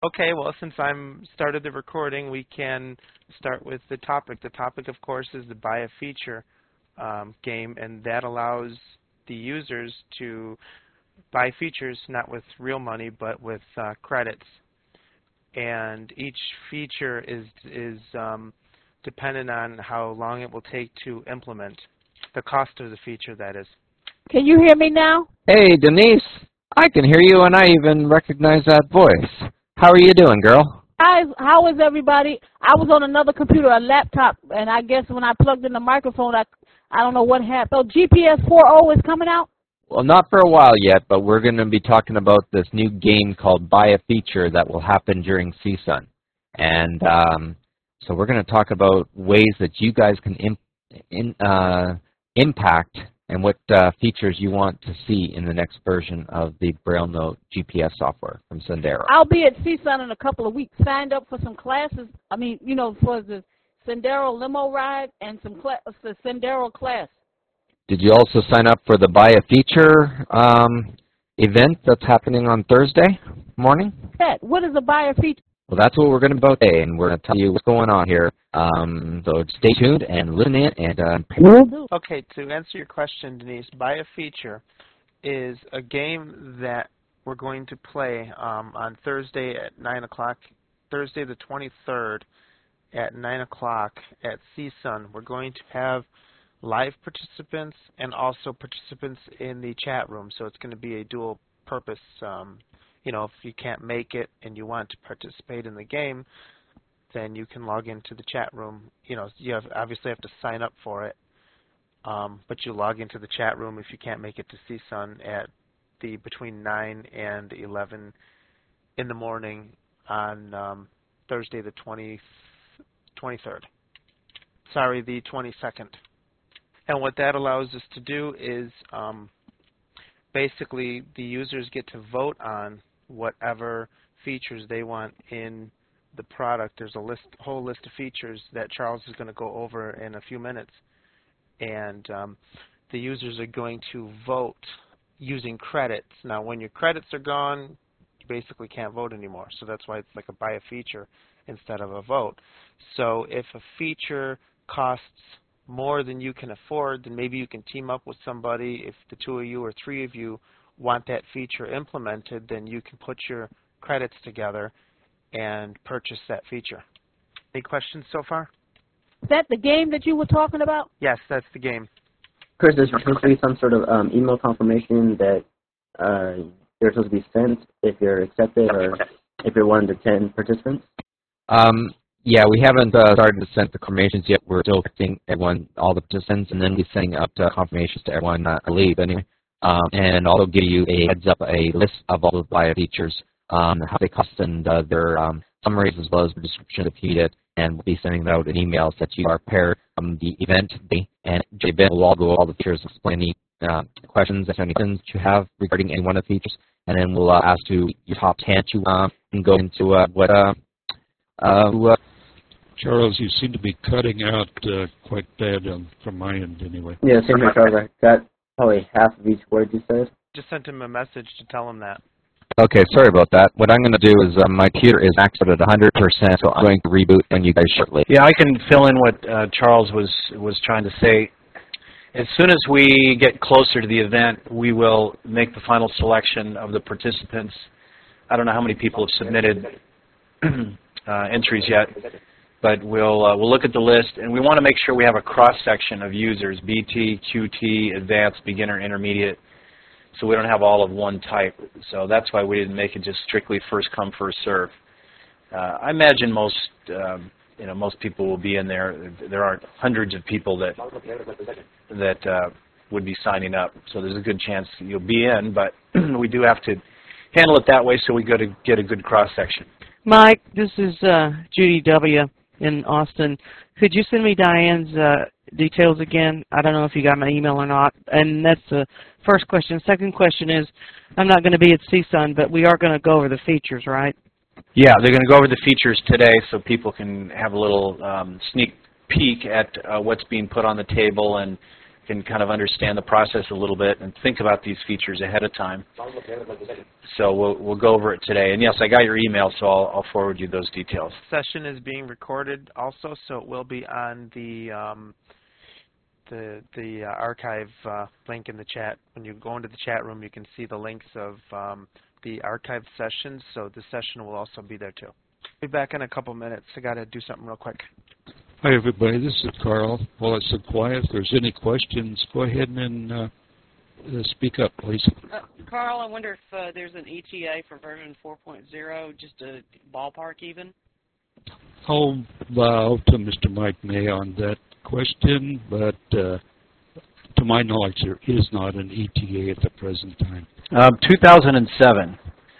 Okay, well, since I'm started the recording, we can start with the topic. The topic, of course, is the Buy a Feature game, and that allows the users to buy features not with real money, but with credits. And each feature is dependent on how long it will take to implement. The cost of the feature, that is. Can you hear me now? Hey, Denise. I can hear you, and I even recognize that voice. How are you doing, girl? How is everybody? I was on another computer, a laptop, and I guess when I plugged in the microphone, I don't know what happened. So GPS 4.0 is coming out? Well, not for a while yet, but we're going to be talking about this new game called Buy a Feature that will happen during CSUN. And so we're going to talk about ways that you guys can impact and what features you want to see in the next version of the BrailleNote GPS software from Sendero. I'll be at CSUN in a couple of weeks. Signed up for some classes. I mean, you know, for the Sendero limo ride and the Sendero class. Did you also sign up for the Buy a Feature event that's happening on Thursday morning? Pat, what is a Buy a Feature? Well, that's what we're going to about today, and we're going to tell you what's going on here. So stay tuned and listen in. And Okay, to answer your question, Denise, Buy a Feature is a game that we're going to play on Thursday at 9 o'clock, Thursday the 23rd at 9 o'clock at CSUN. We're going to have live participants and also participants in the chat room, so it's going to be a dual purpose. You know, if you can't make it and you want to participate in the game, then you can log into the chat room. You know, you obviously have to sign up for it, but you log into the chat room if you can't make it to CSUN at between 9 and 11 in the morning on Thursday the 23rd. Sorry, the 22nd. And what that allows us to do is basically the users get to vote on whatever features they want in the product. There's a whole list of features that Charles is going to go over in a few minutes. And the users are going to vote using credits. Now, when your credits are gone, you basically can't vote anymore. So that's why it's like a Buy a Feature instead of a vote. So if a feature costs more than you can afford, then maybe you can team up with somebody. If the two of you or three of you want that feature implemented, then you can put your credits together and purchase that feature. Any questions so far? Is that the game that you were talking about? Yes, that's the game. Chris, there's supposed to be some sort of email confirmation that you're supposed to be sent if you're accepted or if you're one of the 10 participants? Yeah, we haven't started to send the confirmations yet. We're still getting everyone, all the participants, and then we're sending up confirmations to everyone, I believe, anyway. And also give you a heads up, a list of all the Buy a Features, how they cost and their summaries as well as the description if you need it. And we'll be sending out an email that you are paired from the event day. And the event will all go over all the features, explain any questions, if any questions you have regarding any one of the features. And then we'll ask you your top 10 to and go into Charles, you seem to be cutting out quite bad from my end anyway. Yeah, same here, Charles. I got probably half of each word you said. Just sent him a message to tell him that. Okay, sorry about that. What I'm going to do is my computer is maxed out at 100%, so I'm going to reboot on you guys shortly. Yeah, I can fill in what Charles was trying to say. As soon as we get closer to the event, we will make the final selection of the participants. I don't know how many people have submitted entries yet, but we'll look at the list, and we want to make sure we have a cross-section of users, BT, QT, Advanced, Beginner, Intermediate, so we don't have all of one type. So that's why we didn't make it just strictly first come, first serve. I imagine most people will be in there. There aren't hundreds of people that would be signing up, so there's a good chance you'll be in, but we do have to handle it that way so we get a good cross-section. Mike, this is Judy W. in Austin. Could you send me Diane's details again? I don't know if you got my email or not. And that's the first question. Second question is, I'm not going to be at CSUN, but we are going to go over the features, right? Yeah, they're going to go over the features today so people can have a little sneak peek at what's being put on the table and can kind of understand the process a little bit and think about these features ahead of time. So we'll go over it today. And yes, I got your email, so I'll forward you those details. The session is being recorded also, so it will be on the archive link in the chat. When you go into the chat room, you can see the links of the archived sessions, so the session will also be there too. I'll be back in a couple minutes. I got to do something real quick. Hi, everybody. This is Carl. While it's so quiet, if there's any questions, go ahead and speak up, please. Carl, I wonder if there's an ETA for version 4.0, just a ballpark even? I'll bow to Mr. Mike May on that question, but to my knowledge, there is not an ETA at the present time. 2007.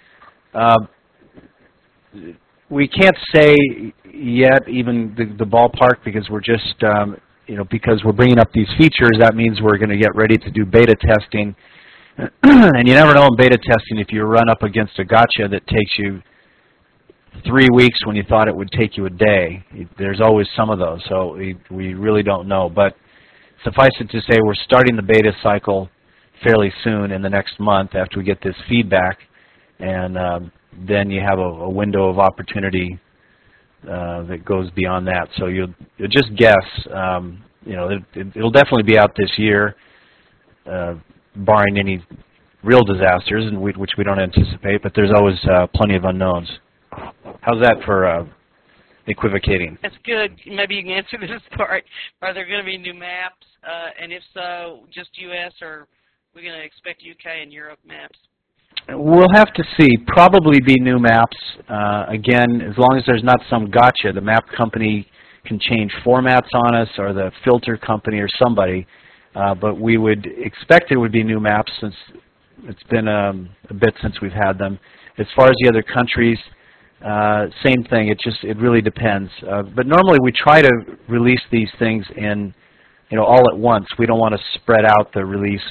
We can't say yet even the ballpark because we're just, because we're bringing up these features, that means we're going to get ready to do beta testing. And you never know in beta testing if you run up against a gotcha that takes you 3 weeks when you thought it would take you a day. There's always some of those, so we really don't know. But suffice it to say, we're starting the beta cycle fairly soon in the next month after we get this feedback, and then you have a window of opportunity that goes beyond that. So you'll just guess. It'll definitely be out this year, barring any real disasters, which we don't anticipate. But there's always plenty of unknowns. How's that for equivocating? That's good. Maybe you can answer this part. Are there going to be new maps? And if so, just U.S. or are we going to expect UK and Europe maps? We'll have to see. Probably be new maps. Again, as long as there's not some gotcha, the map company can change formats on us, or the filter company, or somebody. But we would expect it would be new maps since it's been a bit since we've had them. As far as the other countries, same thing. It really depends. But normally we try to release these things in, all at once. We don't want to spread out the release.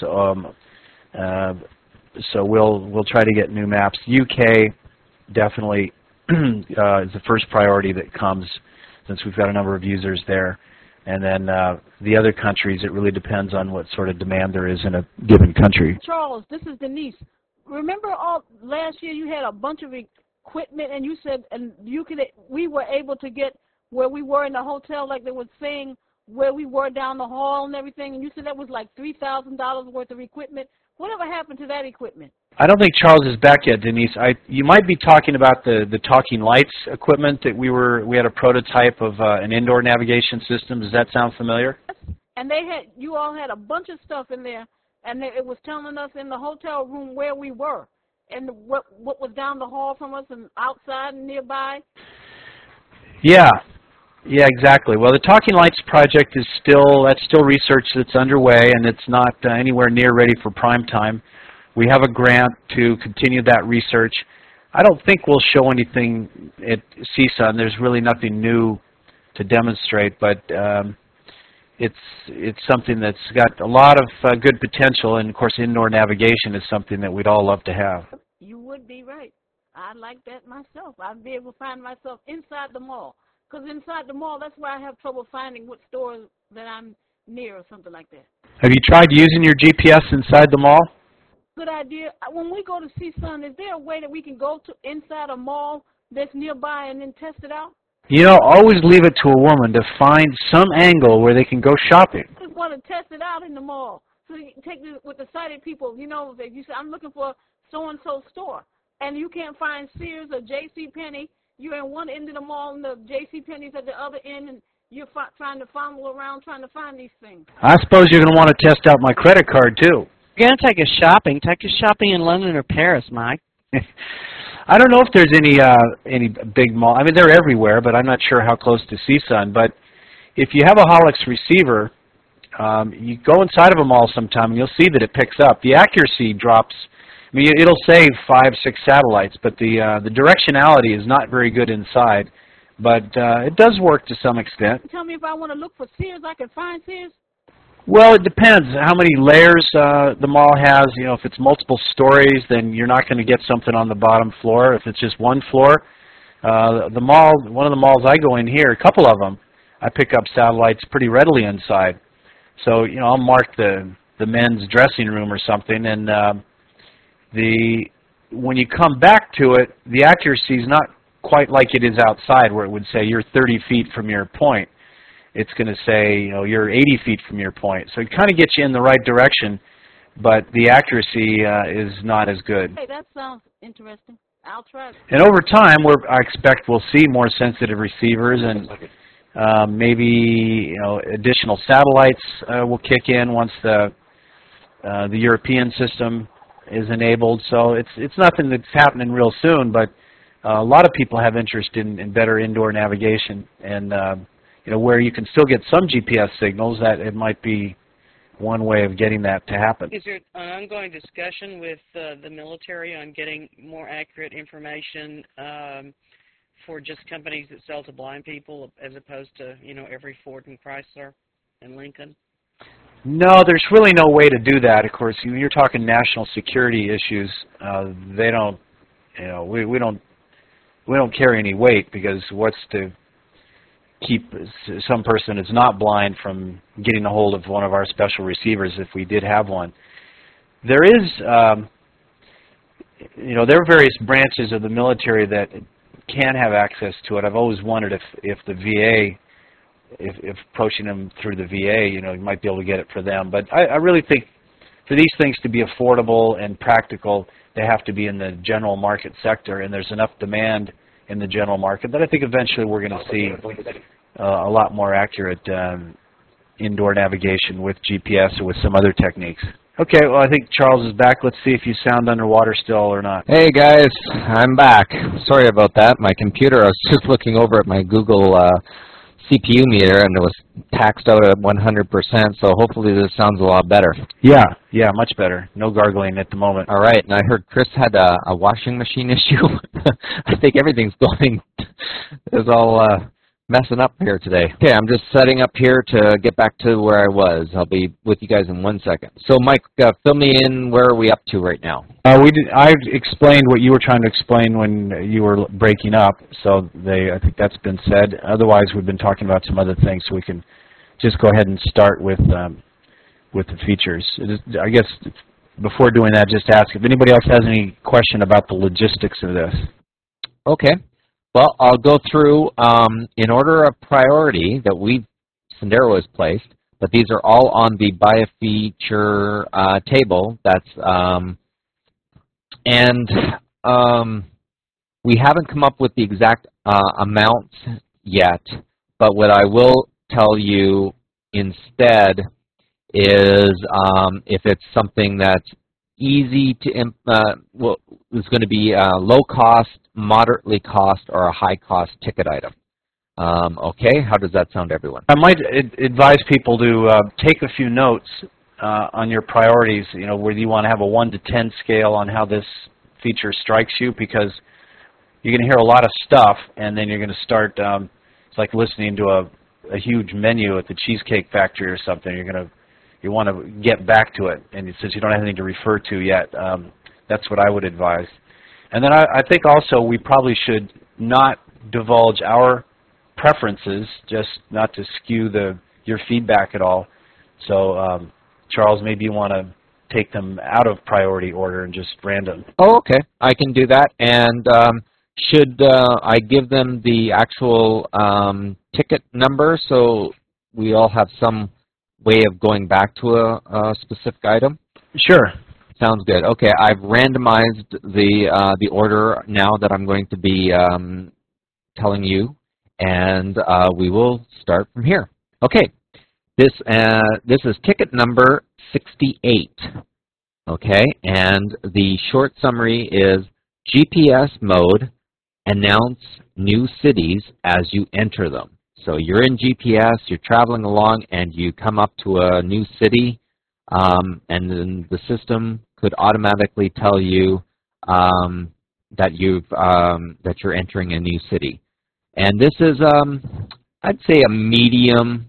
So we'll try to get new maps. UK definitely is the first priority that comes, since we've got a number of users there. And then the other countries, it really depends on what sort of demand there is in a given country. Charles, this is Denise. Remember last year you had a bunch of equipment, and you said we were able to get where we were in the hotel, like they were saying where we were down the hall and everything, and you said that was like $3,000 worth of equipment. Whatever happened to that equipment? I don't think Charles is back yet, Denise. You might be talking about the talking lights equipment that we had a prototype of an indoor navigation system. Does that sound familiar? And you all had a bunch of stuff in there, and it was telling us in the hotel room where we were and what was down the hall from us and outside and nearby. Yeah, exactly. Well, the Talking Lights project is still research that's underway, and it's not anywhere near ready for prime time. We have a grant to continue that research. I don't think we'll show anything at CSUN. There's really nothing new to demonstrate, but it's something that's got a lot of good potential, and of course indoor navigation is something that we'd all love to have. You would be right. I like that myself. I'd be able to find myself inside the mall. Because inside the mall, that's where I have trouble finding what stores that I'm near or something like that. Have you tried using your GPS inside the mall? Good idea. When we go to CSUN, is there a way that we can go to inside a mall that's nearby and then test it out? Always leave it to a woman to find some angle where they can go shopping. I just want to test it out in the mall. So you can take it with the sighted people, if you say, I'm looking for so-and-so store, and you can't find Sears or JCPenney. You're in one end of the mall and the JCPenney's at the other end, and you're trying to fumble around trying to find these things. I suppose you're going to want to test out my credit card, too. You're going to take us shopping. Take us shopping in London or Paris, Mike. I don't know if there's any big mall. I mean, they're everywhere, but I'm not sure how close to CSUN. But if you have a Holix receiver, you go inside of a mall sometime, and you'll see that it picks up. The accuracy drops. I mean, it'll say 5, 6 satellites, but the directionality is not very good inside. But it does work to some extent. Tell me if I want to look for Sears, I can find Sears? Well, it depends how many layers the mall has. If it's multiple stories, then you're not going to get something on the bottom floor. If it's just one floor, the mall, one of the malls I go in here, a couple of them, I pick up satellites pretty readily inside. So I'll mark the men's dressing room or something, and when you come back to it, the accuracy is not quite like it is outside, where it would say you're 30 feet from your point. It's going to say you're 80 feet from your point. So it kind of gets you in the right direction, but the accuracy is not as good. Hey, that sounds interesting. I'll try it. And over time, I expect we'll see more sensitive receivers, and maybe additional satellites will kick in once the European system is enabled. So it's nothing that's happening real soon, but a lot of people have interest in better indoor navigation, and where you can still get some GPS signals, that it might be one way of getting that to happen. Is there an ongoing discussion with the military on getting more accurate information for just companies that sell to blind people, as opposed to every Ford and Chrysler and Lincoln? No, there's really no way to do that. Of course, when you're talking national security issues, they don't. We don't carry any weight, because what's to keep some person that's not blind from getting a hold of one of our special receivers if we did have one? There is, there are various branches of the military that can have access to it. I've always wondered if the VA, if approaching them through the VA, you might be able to get it for them. But I really think for these things to be affordable and practical, they have to be in the general market sector, and there's enough demand in the general market that I think eventually we're going to see a lot more accurate indoor navigation with GPS or with some other techniques. Okay, well, I think Charles is back. Let's see if you sound underwater still or not. Hey guys, I'm back. Sorry about that. My computer, I was just looking over at my Google CPU meter, and it was taxed out at 100%, so hopefully this sounds a lot better. Yeah, much better. No gargling at the moment. All right, and I heard Chris had a washing machine issue. I think everything's going, is all messing up here today. Okay, I'm just setting up here to get back to where I was. I'll be with you guys in 1 second. So Mike, fill me in. Where are we up to right now? I explained what you were trying to explain when you were breaking up, so I think that's been said. Otherwise, we've been talking about some other things, so we can just go ahead and start with the features. I guess before doing that, just ask if anybody else has any question about the logistics of this. Okay. Well, I'll go through in order of priority that Sendero has placed, but these are all on the by a feature table. We haven't come up with the exact amounts yet, but what I will tell you instead is if it's something that's easy to is going to be low cost, moderately cost, or a high cost ticket item. Okay, how does that sound to everyone? I might advise people to take a few notes on your priorities, whether you want to have a 1 to 10 scale on how this feature strikes you, because you're going to hear a lot of stuff, and then you're going to start, it's like listening to a huge menu at the Cheesecake Factory or something. You want to get back to it, and since you don't have anything to refer to yet, that's what I would advise. And then I think also we probably should not divulge our preferences, just not to skew your feedback at all. So, Charles, maybe you want to take them out of priority order and just random. Oh, okay. I can do that. And should I give them the actual ticket number so we all have some way of going back to a specific item? Sure. Sounds good. Okay, I've randomized the order now that I'm going to be telling you, and we will start from here. Okay, this is ticket number 68. Okay, and the short summary is GPS mode, announce new cities as you enter them. So you're in GPS, you're traveling along, and you come up to a new city, and then the system could automatically tell you that you're entering a new city. And this is, I'd say, a medium.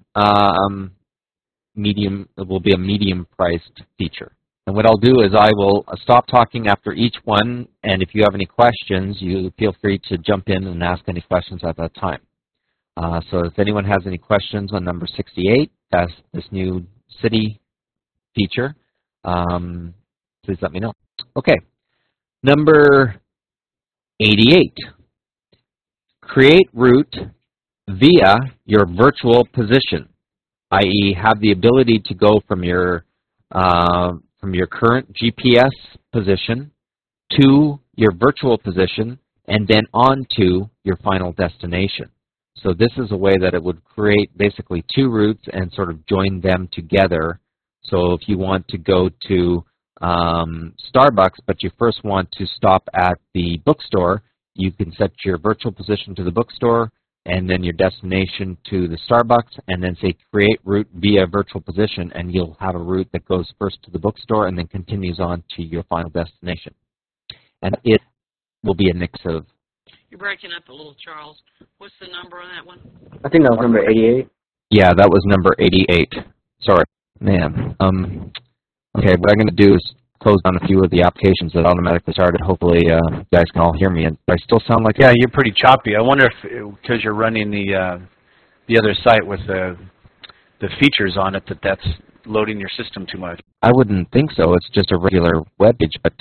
It will be a medium-priced feature. And what I'll do is I will stop talking after each one, and if you have any questions, you feel free to jump in and ask any questions at that time. So if anyone has any questions on number 68, that's this new city feature, please let me know. Okay, number 88. Create route via your virtual position, i.e. have the ability to go from your current GPS position to your virtual position and then on to your final destination. So this is a way that it would create basically two routes and sort of join them together. So if you want to go to Starbucks, but you first want to stop at the bookstore, you can set your virtual position to the bookstore and then your destination to the Starbucks, and then say create route via virtual position, and you'll have a route that goes first to the bookstore and then continues on to your final destination. And it will be a mix of... You're breaking up a little, Charles. What's the number on that one? I think that was number 88. Yeah, that was number 88. Sorry, man. Okay, what I'm going to do is close down a few of the applications that automatically started. Hopefully you guys can all hear me. And I still sound like... Yeah, you're pretty choppy. I wonder if, because you're running the other site with the features on it, that's loading your system too much. I wouldn't think so. It's just a regular web page. But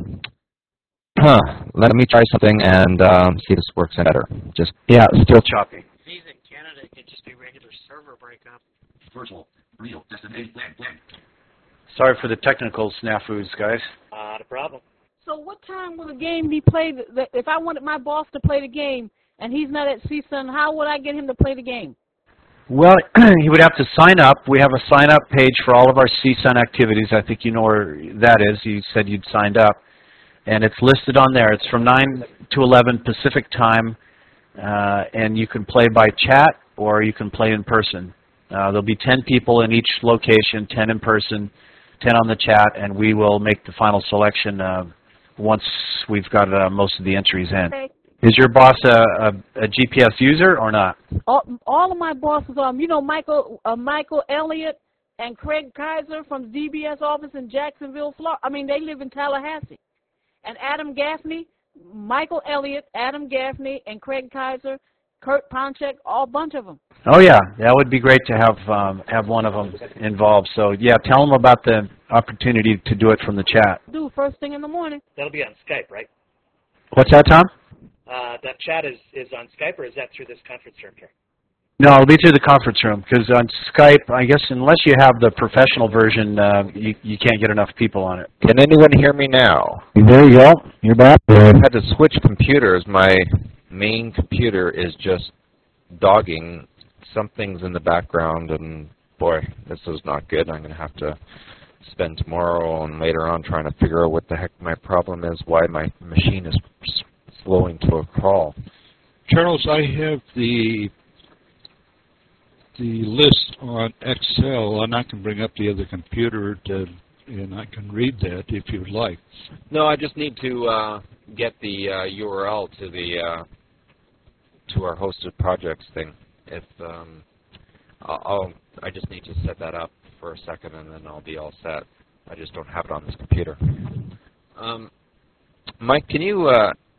let me try something and see if this works better. Just yeah, still choppy. These in Canada, it could just be regular server breakup. Virtual, real, destination, plan. Sorry for the technical snafus, guys. Not a problem. So what time will the game be played? If I wanted my boss to play the game and he's not at CSUN, how would I get him to play the game? Well, he would have to sign up. We have a sign-up page for all of our CSUN activities. I think you know where that is. You said you'd signed up. And it's listed on there. It's from 9 to 11 Pacific time, and you can play by chat or you can play in person. There'll be 10 people in each location, 10 in person, 10 on the chat, and we will make the final selection once we've got most of the entries in. Okay. Is your boss a GPS user or not? All of my bosses are, you know, Michael Elliott and Craig Kaiser from the DBS office in Jacksonville, Florida. I mean, they live in Tallahassee. And Adam Gaffney, Michael Elliott, Adam Gaffney, and Craig Kaiser, Kurt Ponchek, all bunch of them. Oh yeah, that would be great to have one of them involved. So yeah, tell them about the opportunity to do it from the chat. Do first thing in the morning. That'll be on Skype, right? What's that, Tom? That chat is on Skype, or is that through this conference room here? No, it'll be through the conference room, because on Skype, I guess unless you have the professional version, you can't get enough people on it. Can anyone hear me now? There you go. You're back. I had to switch computers. My main computer is just dogging. Something's in the background, and boy, this is not good. I'm going to have to spend tomorrow and later on trying to figure out what the heck my problem is, why my machine is slowing to a crawl. Charles, I have the list on Excel, and I can bring up the other computer and I can read that if you'd like. No, I just need to get the URL to the to our hosted projects thing. If I just need to set that up for a second, and then I'll be all set. I just don't have it on this computer. Mike, can you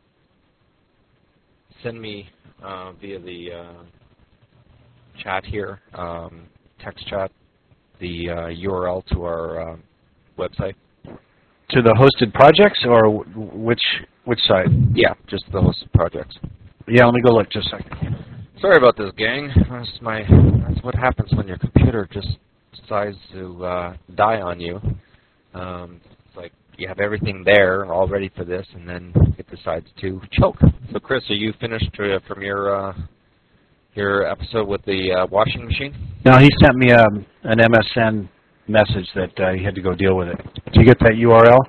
send me via the chat here, text chat, the URL to our website? To the hosted projects, or which site? Yeah, just the hosted projects. Yeah, let me go look just a second. Sorry about this, gang. That's what happens when your computer just decides to die on you. It's like you have everything there all ready for this, and then it decides to choke. So, Chris, are you finished from your episode with the washing machine? No, he sent me an MSN message that he had to go deal with it. Did you get that URL?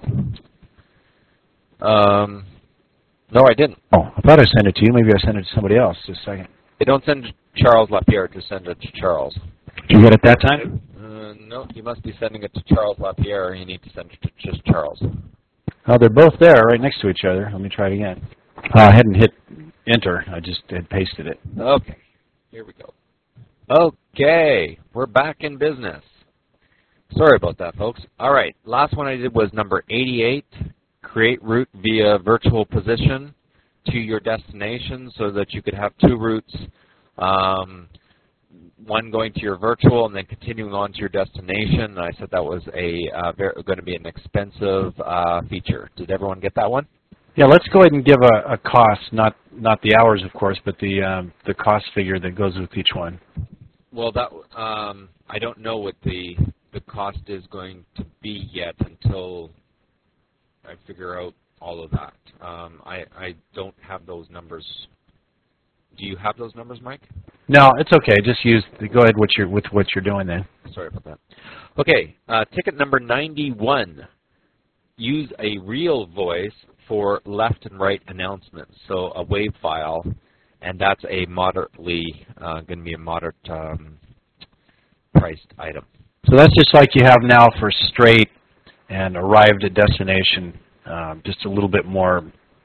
No, I didn't. Oh, I thought I sent it to you. Maybe I sent it to somebody else. Just a second. They don't send it to Charles LaPierre, just send it to Charles. Did you get it that time? No, you must be sending it to Charles LaPierre. You need to send it to just Charles. Oh, they're both there, right next to each other. Let me try it again. I hadn't hit enter. I just had pasted it. Okay, here we go. Okay, we're back in business. Sorry about that, folks. All right, last one I did was number 88, create route via virtual position to your destination so that you could have two routes one going to your virtual and then continuing on to your destination. And I said that was going to be an expensive feature. Did everyone get that one? Yeah, let's go ahead and give a cost, not the hours, of course, but the cost figure that goes with each one. Well, that I don't know what the cost is going to be yet until I figure out all of that. I don't have those numbers. Do you have those numbers, Mike? No, it's okay. Just go ahead with what you're doing then. Sorry about that. Okay, ticket number 91. Use a real voice for left and right announcements. So a WAV file, and that's a moderately going to be a moderate priced item. So that's just like you have now for straight and arrived at destination. Just a little bit more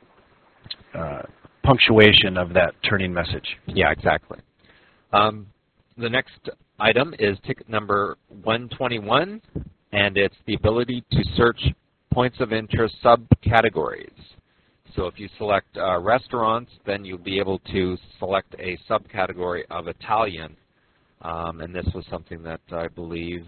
punctuation of that turning message. Yeah, exactly. The next item is ticket number 121, and it's the ability to search points of interest subcategories. So if you select restaurants, then you'll be able to select a subcategory of Italian, and this was something that I believe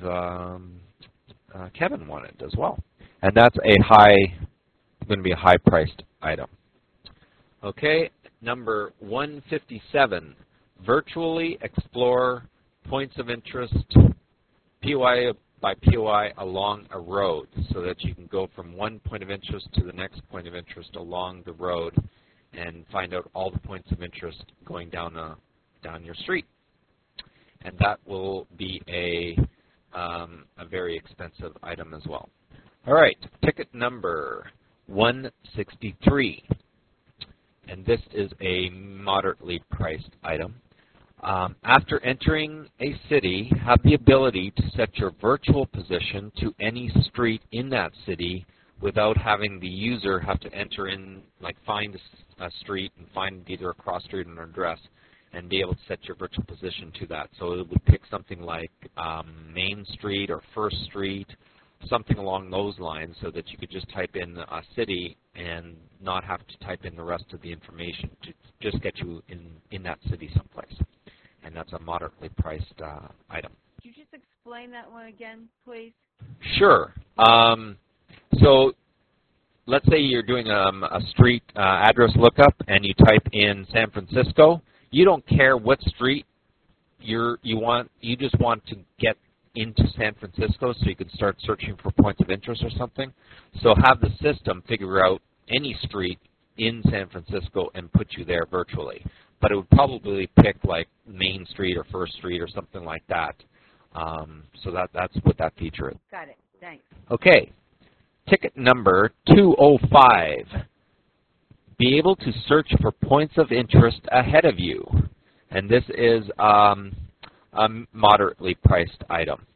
Kevin wanted as well. And that's going to be a high-priced item. Okay, number 157, virtually explore points of interest, POI by POI along a road, so that you can go from one point of interest to the next point of interest along the road and find out all the points of interest going down your street. And that will be a very expensive item as well. All right, ticket number 163. And this is a moderately priced item. After entering a city, have the ability to set your virtual position to any street in that city without having the user have to enter in, like find a street and find either a cross street or an address and be able to set your virtual position to that. So it would pick something like Main Street or First Street, something along those lines, so that you could just type in a city and not have to type in the rest of the information to just get you in that city someplace. And that's a moderately priced item. Could you just explain that one again, please? Sure. So let's say you're doing a street address lookup and you type in San Francisco. You don't care what street you just want to get into San Francisco so you can start searching for points of interest or something. So have the system figure out any street in San Francisco and put you there virtually. But it would probably pick like Main Street or First Street or something like that. So that's what that feature is. Got it. Thanks. Okay. Ticket number 205. Be able to search for points of interest ahead of you. And this is a moderately priced item.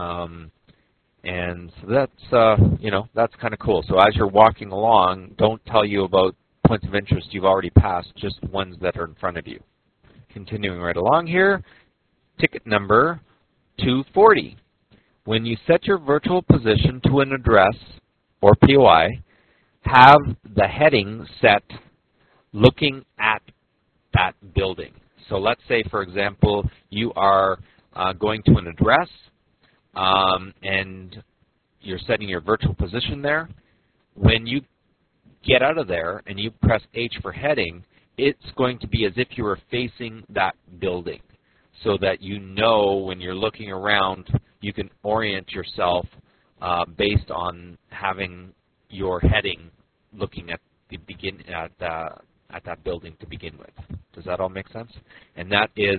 And so that's, that's kind of cool. So as you're walking along, don't tell you about points of interest you've already passed, just ones that are in front of you. Continuing right along here, ticket number 240. When you set your virtual position to an address or POI, have the heading set looking at that building. So let's say, for example, you are going to an address and you're setting your virtual position there. When you get out of there and you press H for heading, it's going to be as if you were facing that building, so that you know when you're looking around, you can orient yourself based on having your heading looking at that building to begin with. Does that all make sense? And that is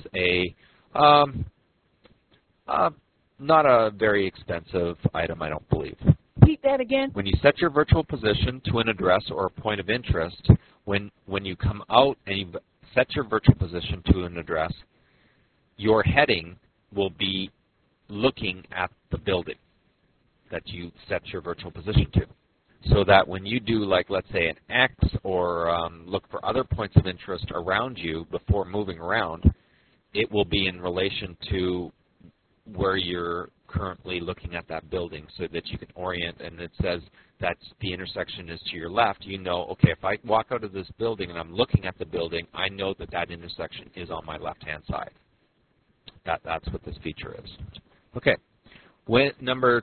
not a very expensive item, I don't believe. Repeat that again. When you set your virtual position to an address or a point of interest, when you come out and you set your virtual position to an address, your heading will be looking at the building that you set your virtual position to. So that when you do, like, let's say an X or look for other points of interest around you before moving around, it will be in relation to where you're currently looking at that building, so that you can orient, and it says that the intersection is to your left. You know, okay, if I walk out of this building and I'm looking at the building, I know that that intersection is on my left-hand side. That's what this feature is. Okay. Number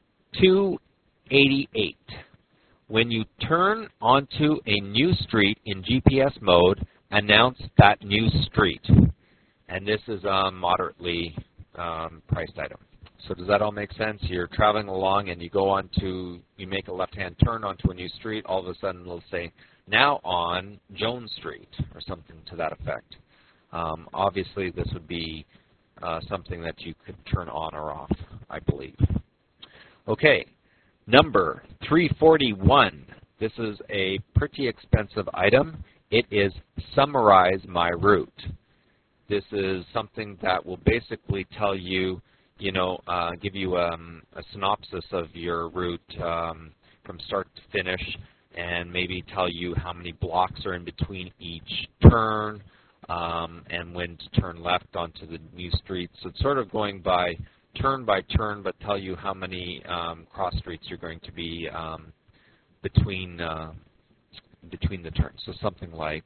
288. When you turn onto a new street in GPS mode, announce that new street. And this is a moderately priced item. So does that all make sense? You're traveling along and you make a left-hand turn onto a new street. All of a sudden it'll say, now on Jones Street, or something to that effect. Obviously this would be something that you could turn on or off, I believe. Okay, number 341. This is a pretty expensive item. It is Summarize My Route. This is something that will basically tell you, give you a synopsis of your route from start to finish, and maybe tell you how many blocks are in between each turn, and when to turn left onto the new street. So it's sort of going by turn, but tell you how many cross streets you're going to be between the turns. So something like,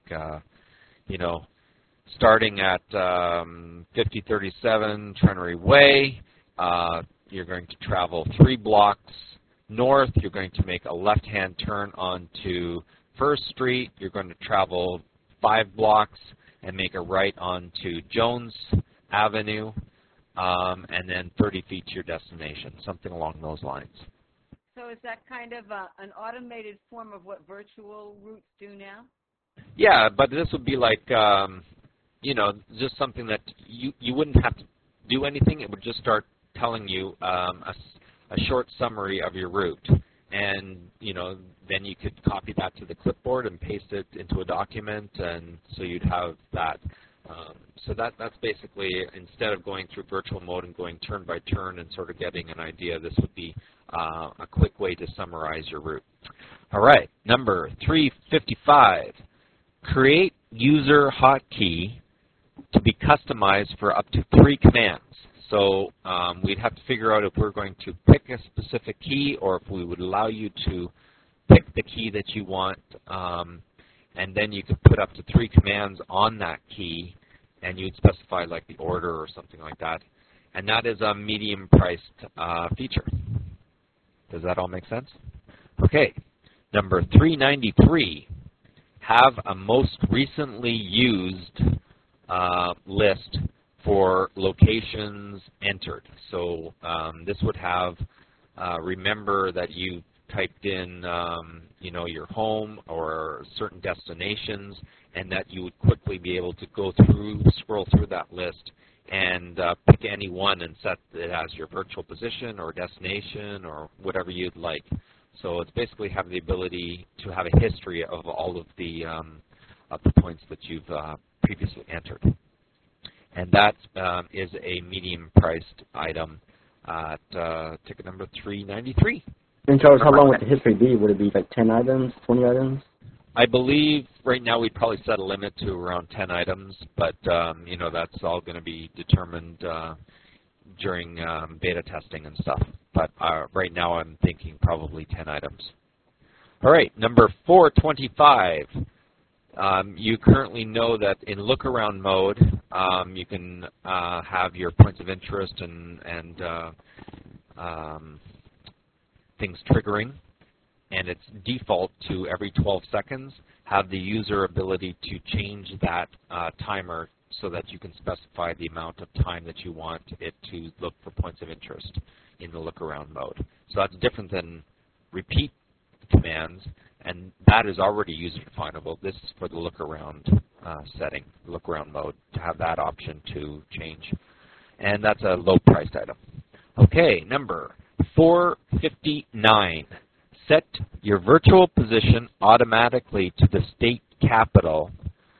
starting at 5037 Trenery Way, you're going to travel 3 blocks north. You're going to make a left-hand turn onto First Street. You're going to travel 5 blocks and make a right onto Jones Avenue, and then 30 feet to your destination, something along those lines. So is that kind of an automated form of what virtual routes do now? Yeah, but this would be like, just something that you wouldn't have to do anything. It would just start telling you a short summary of your route. And, then you could copy that to the clipboard and paste it into a document, and so you'd have that. So that's basically, instead of going through virtual mode and going turn by turn and sort of getting an idea, this would be a quick way to summarize your route. All right, number 355. Create user hotkey to be customized for up to 3 commands. So we'd have to figure out if we're going to pick a specific key or if we would allow you to pick the key that you want, and then you could put up to 3 commands on that key, and you'd specify like the order or something like that. And that is a medium-priced feature. Does that all make sense? Okay, number 393. Have a most recently used list for locations entered. So this would have, remember that you typed in, your home or certain destinations, and that you would quickly be able to scroll through that list and pick any one and set it as your virtual position or destination or whatever you'd like. So it's basically have the ability to have a history of all of the points that you've previously entered. And that is a medium-priced item at ticket number 393. And Charles, how long would the history be? Would it be like 10 items, 20 items? I believe right now we'd probably set a limit to around 10 items, but that's all going to be determined during beta testing and stuff. But right now I'm thinking probably 10 items. All right, number 425. You currently know that in look-around mode, you can have your points of interest and things triggering, and it's default to every 12 seconds. Have the user ability to change that timer so that you can specify the amount of time that you want it to look for points of interest in the look-around mode. So that's different than repeat commands, and that is already user-definable. This is for the look-around setting, look-around mode, to have that option to change. And that's a low-priced item. Okay, number 459. Set your virtual position automatically to the state capital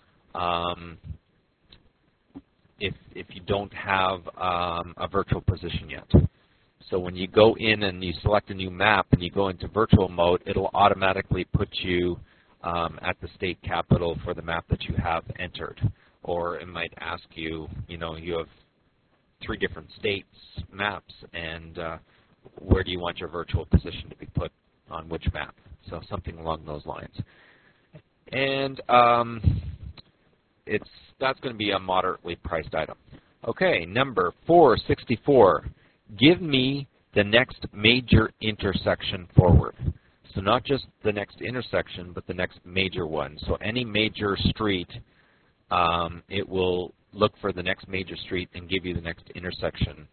if you don't have a virtual position yet. So when you go in and you select a new map and you go into virtual mode, it'll automatically put you at the state capital for the map that you have entered. Or it might ask you, you have 3 different states maps, and where do you want your virtual position to be put on which map? So something along those lines. And that's going to be a moderately priced item. Okay, number 464. Give me the next major intersection forward. So not just the next intersection, but the next major one. So any major street, it will look for the next major street and give you the next intersection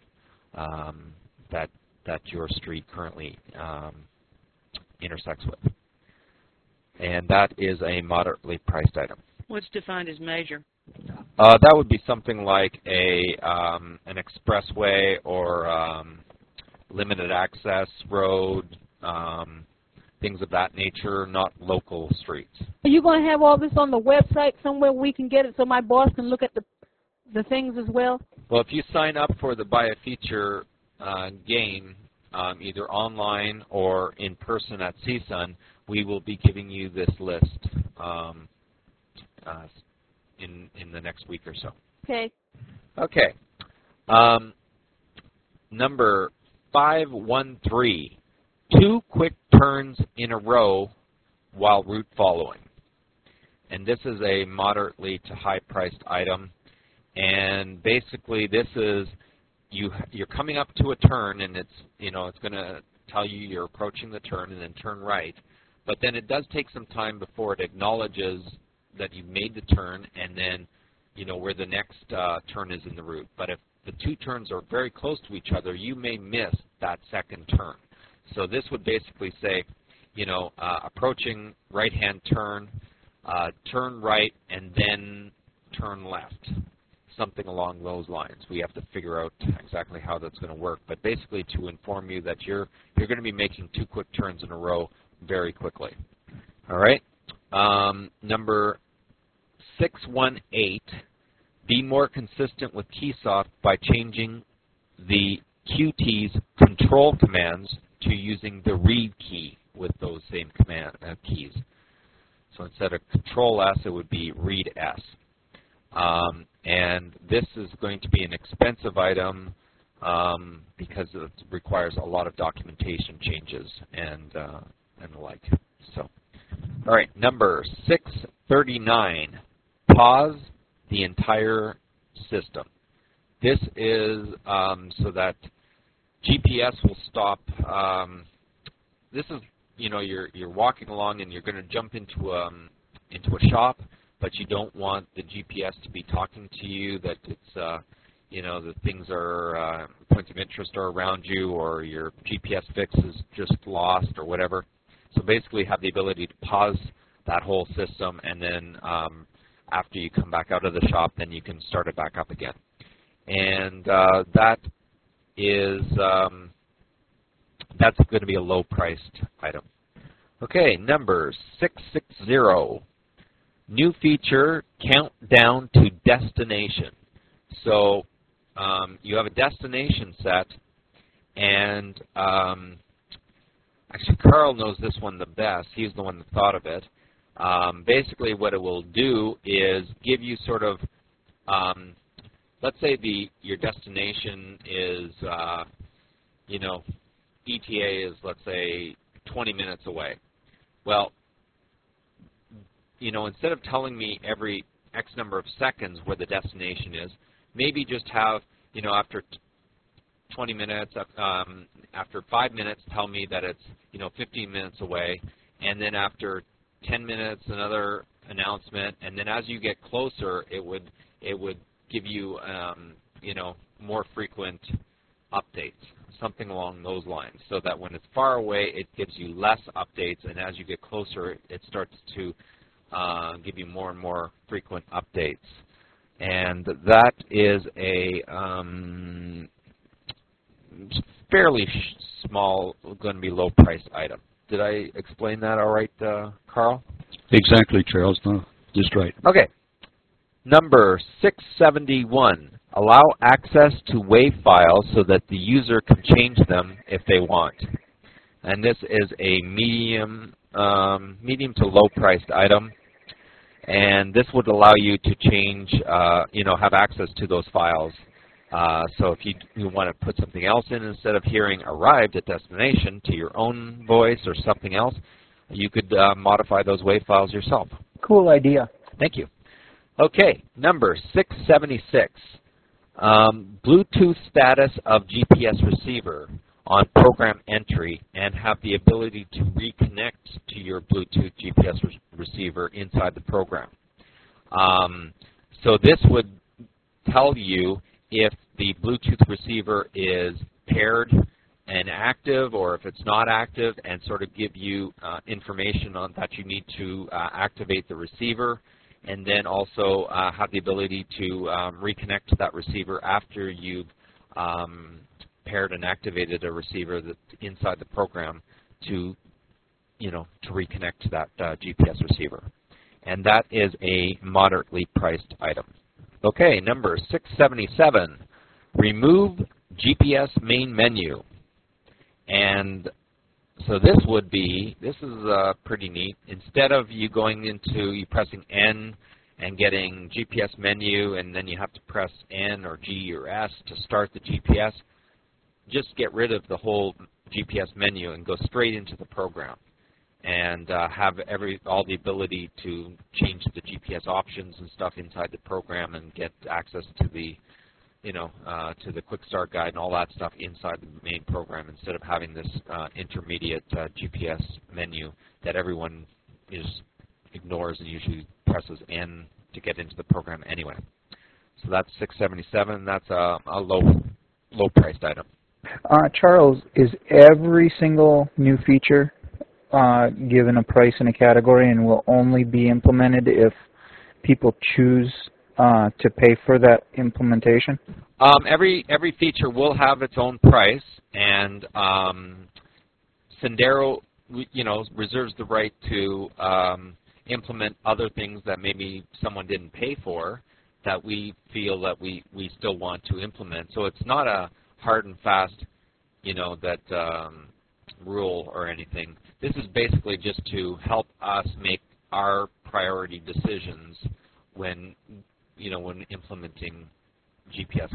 that your street currently intersects with. And that is a moderately priced item. What's defined as major? That would be something like an expressway or limited access road, things of that nature, not local streets. Are you going to have all this on the website somewhere we can get it so my boss can look at the things as well? Well, if you sign up for the Buy a Feature game, either online or in person at CSUN, we will be giving you this list in the next week or so. Okay. Okay. Number 513, 2 quick turns in a row while route following. And this is a moderately to high-priced item. And basically, this is you're coming up to a turn, and it's going to tell you you're approaching the turn, and then turn right. But then it does take some time before it acknowledges that you've made the turn, and then where the next turn is in the route. But if the 2 turns are very close to each other, you may miss that second turn. So this would basically say, approaching right-hand turn, turn right, and then turn left. Something along those lines. We have to figure out exactly how that's going to work. But basically to inform you that you're going to be making 2 quick turns in a row very quickly. All right. Number 618, be more consistent with Keysoft by changing the QT's control commands to using the read key with those same keys. So instead of Control S, it would be Read S. And this is going to be an expensive item because it requires a lot of documentation changes and the like. So, all right, number 639, pause the entire system. This is so that GPS will stop. This is, you're walking along and you're going to jump into a shop, but you don't want the GPS to be talking to you that it's, the things are, points of interest are around you, or your GPS fix is just lost or whatever. So basically have the ability to pause that whole system, and then after you come back out of the shop, then you can start it back up again. And that is, that's going to be a low-priced item. Okay, number 660. New feature, countdown to destination. So you have a destination set, and actually Carl knows this one the best. He's the one that thought of it. Basically what it will do is give you sort of, let's say your destination is, ETA is, let's say, 20 minutes away. Well, instead of telling me every X number of seconds where the destination is, maybe just have, after 20 minutes, after 5 minutes, tell me that it's, 15 minutes away, and then after 10 minutes, another announcement, and then as you get closer, it would give you, more frequent updates, something along those lines, so that when it's far away, it gives you less updates, and as you get closer, it starts to give you more and more frequent updates. And that is a fairly small, going to be low-priced item. Did I explain that all right, Carl? Exactly, Charles. No, just right. Okay. Number 671, allow access to WAV files so that the user can change them if they want. And this is a medium to low-priced item. And this would allow you to change, have access to those files. So if you want to put something else in instead of hearing arrived at destination to your own voice or something else, you could modify those WAV files yourself. Cool idea. Thank you. Okay, number 676. Bluetooth status of GPS receiver on program entry and have the ability to reconnect to your Bluetooth GPS receiver inside the program. So this would tell you if the Bluetooth receiver is paired and active or if it's not active, and sort of give you information on that you need to activate the receiver, and then also have the ability to reconnect to that receiver after you've paired and activated a receiver that's inside the program to, to reconnect to that GPS receiver. And that is a moderately priced item. Okay, number 677, remove GPS main menu. And so this is pretty neat. Instead of you going into, you pressing N and getting GPS menu, and then you have to press N or G or S to start the GPS, just get rid of the whole GPS menu and go straight into the program, and have all the ability to change the GPS options and stuff inside the program, and get access to the to the quick start guide and all that stuff inside the main program, instead of having this intermediate GPS menu that everyone ignores and usually presses N to get into the program anyway. So that's 677. That's a low priced item. Charles, is every single new feature given a price in a category and will only be implemented if people choose to pay for that implementation? Every feature will have its own price, and Sendero, reserves the right to implement other things that maybe someone didn't pay for that we feel that we still want to implement. So it's not a hard and fast, that rule or anything. This is basically just to help us make our priority decisions when implementing GPS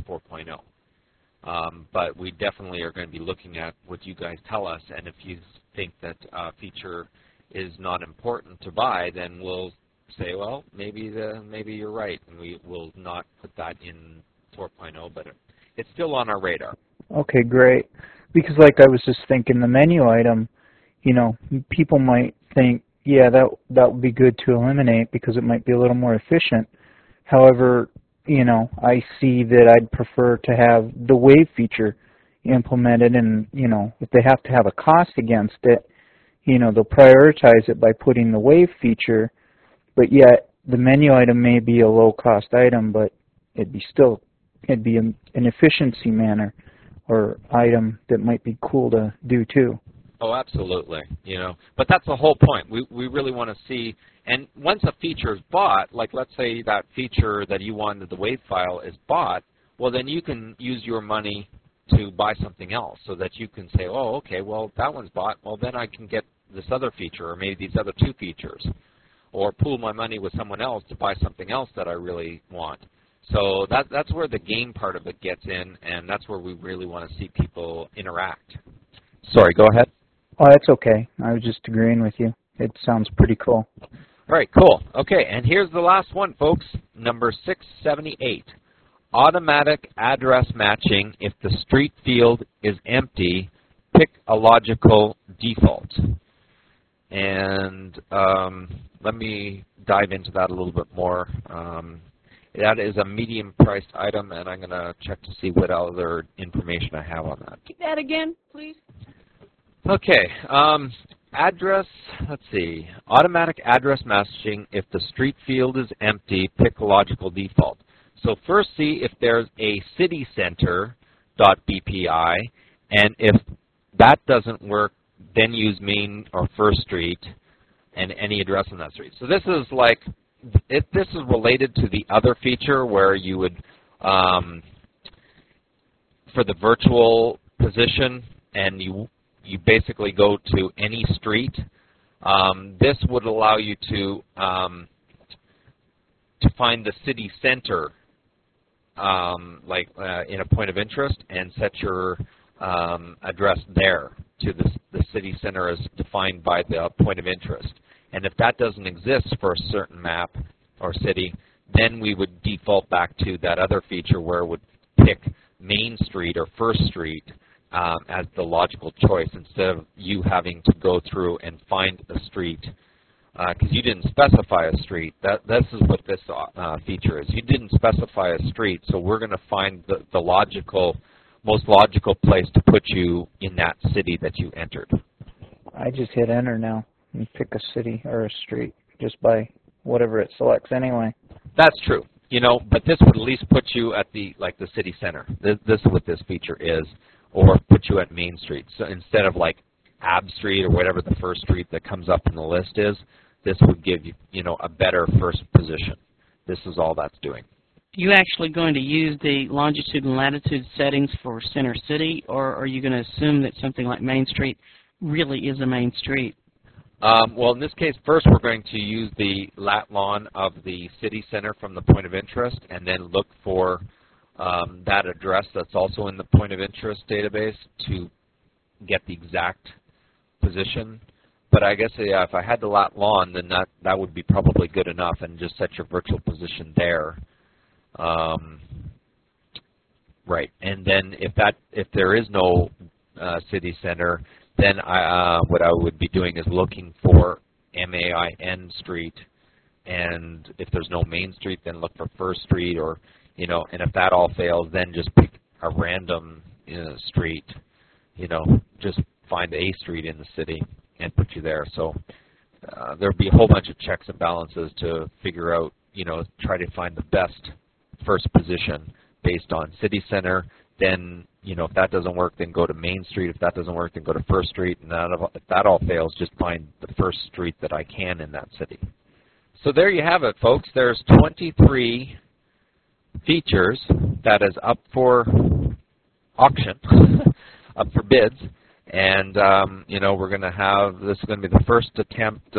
4.0. But we definitely are going to be looking at what you guys tell us, and if you think that a feature is not important to buy, then we'll say, well, maybe you're right, and we will not put that in 4.0, but it's still on our radar. Okay, great. Because like I was just thinking, the menu item, people might think, yeah, that would be good to eliminate because it might be a little more efficient. However, I see that I'd prefer to have the wave feature implemented, and, if they have to have a cost against it, they'll prioritize it by putting the wave feature, but yet the menu item may be a low-cost item, but it'd be an efficiency manner or item that might be cool to do too. Oh, absolutely. But that's the whole point. We really want to see, and once a feature is bought, like let's say that feature that you wanted, the WAV file, is bought, well then you can use your money to buy something else, so that you can say, oh, okay, well that one's bought, well then I can get this other feature, or maybe these other two features, or pool my money with someone else to buy something else that I really want. So that's where the game part of it gets in, and that's where we really want to see people interact. Sorry, go ahead. Oh, that's okay. I was just agreeing with you. It sounds pretty cool. All right, cool. Okay, and here's the last one, folks. Number 678. Automatic address matching if the street field is empty. Pick a logical default. And let me dive into that a little bit more. That is a medium-priced item, and I'm going to check to see what other information I have on that. Keep that again, please. Okay. Address, let's see. Automatic address matching if the street field is empty, pick a logical default. So first see if there's a city center.bpi, and if that doesn't work, then use main or first street and any address on that street. So this is like, this is related to the other feature where you would, for the virtual position, and you basically go to any street. This would allow you to find the city center, in a point of interest, and set your address there to the city center as defined by the point of interest. And if that doesn't exist for a certain map or city, then we would default back to that other feature where it would pick Main Street or First Street as the logical choice instead of you having to go through and find a street because you didn't specify a street. This is what this feature is. You didn't specify a street, so we're going to find the most logical place to put you in that city that you entered. I just hit enter now and pick a city or a street just by whatever it selects anyway. That's true. But this would at least put you at the city center. This is what this feature is, or put you at Main Street. So instead of Ab Street or whatever the first street that comes up in the list is, this would give you, a better first position. This is all that's doing. Are you actually going to use the longitude and latitude settings for Center City, or are you going to assume that something like Main Street really is a main street? Well, in this case, first we're going to use the lat-lon of the city center from the point of interest and then look for that address that's also in the point of interest database to get the exact position. But I guess, yeah, if I had the lat-lon, then that would be probably good enough and just set your virtual position there. Right, and then if there is no city center, then what I would be doing is looking for MAIN Street, and if there's no Main Street, then look for First Street, or and if that all fails, then just pick a random street, just find a street in the city and put you there. So there'll be a whole bunch of checks and balances to figure out, try to find the best first position based on city center. Then, if that doesn't work, then go to Main Street. If that doesn't work, then go to First Street. And if that all fails, just find the first street that I can in that city. So there you have it, folks. There's 23 features that is up for auction, up for bids. And, we're going to have, this is going to be the first attempt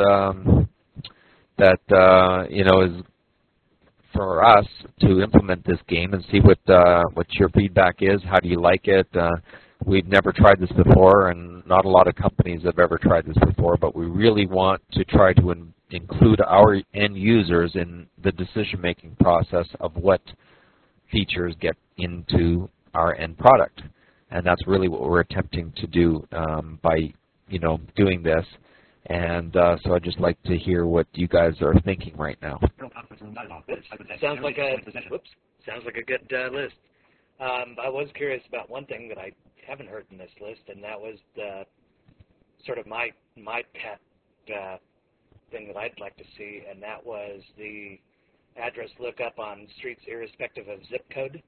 that, is for us to implement this game and see what your feedback is. How do you like it? We've never tried this before, and not a lot of companies have ever tried this before, but we really want to try to include our end users in the decision-making process of what features get into our end product. And that's really what we're attempting to do by, doing this. And so I'd just like to hear what you guys are thinking right now. Sounds like a good list. I was curious about one thing that I haven't heard in this list, and that was the sort of my pet thing that I'd like to see, and that was the address lookup on streets irrespective of zip code.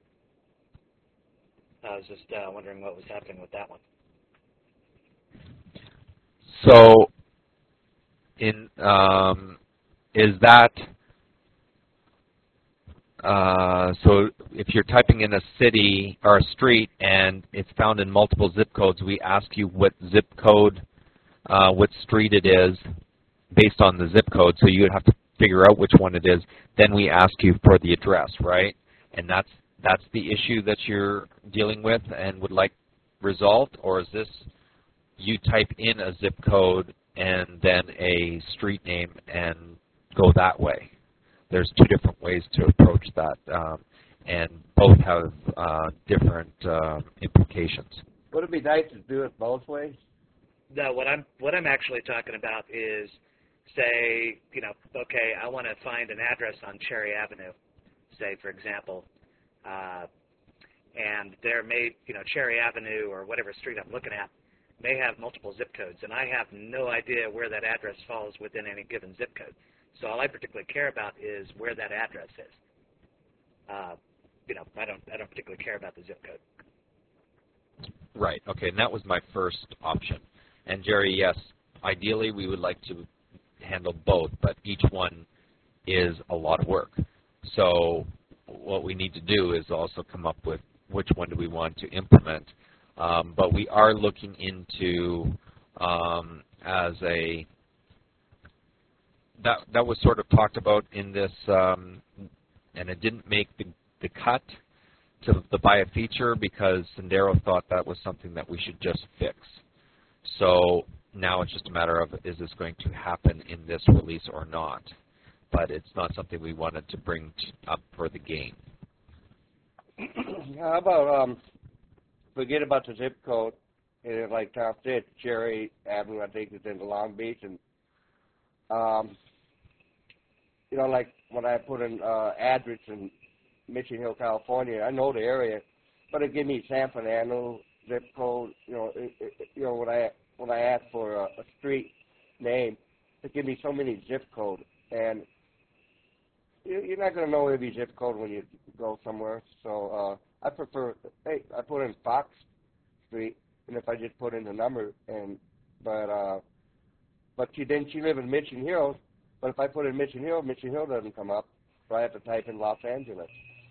I was just wondering what was happening with that one. So, is that so? If you're typing in a city or a street and it's found in multiple zip codes, we ask you what zip code, what street it is, based on the zip code. So you would have to figure out which one it is. Then we ask you for the address, right? And that's the issue that you're dealing with and would like resolved, or is this you type in a zip code and then a street name and go that way? There's two different ways to approach that, and both have different implications. Would it be nice to do it both ways? No, what I'm actually talking about is, say, okay, I want to find an address on Cherry Avenue, say, for example, and there may, Cherry Avenue or whatever street I'm looking at may have multiple zip codes, and I have no idea where that address falls within any given zip code. So all I particularly care about is where that address is. I don't particularly care about the zip code. Right. Okay, and that was my first option. And Jerry, yes, ideally we would like to handle both, but each one is a lot of work. So what we need to do is also come up with which one do we want to implement. But we are looking into as a that was sort of talked about in this, and it didn't make the cut to the buy a feature because Sendero thought that was something that we should just fix. So now it's just a matter of, is this going to happen in this release or not? But it's not something we wanted to bring up for the game. how about forget about the zip code, and like Tom said, Cherry Avenue, I think, is in Long Beach, and you know, like when I put in address in Mission Hill, California, I know the area, but it give me San Fernando zip code. You know, when I ask for a street name, it give me so many zip codes, and you're not going to know every zip code when you go somewhere. So I prefer, hey, I put in Fox Street, and if I just put in the number, and but she live in Mission Hills. But if I put in Mission Hill doesn't come up. So I have to type in Los Angeles.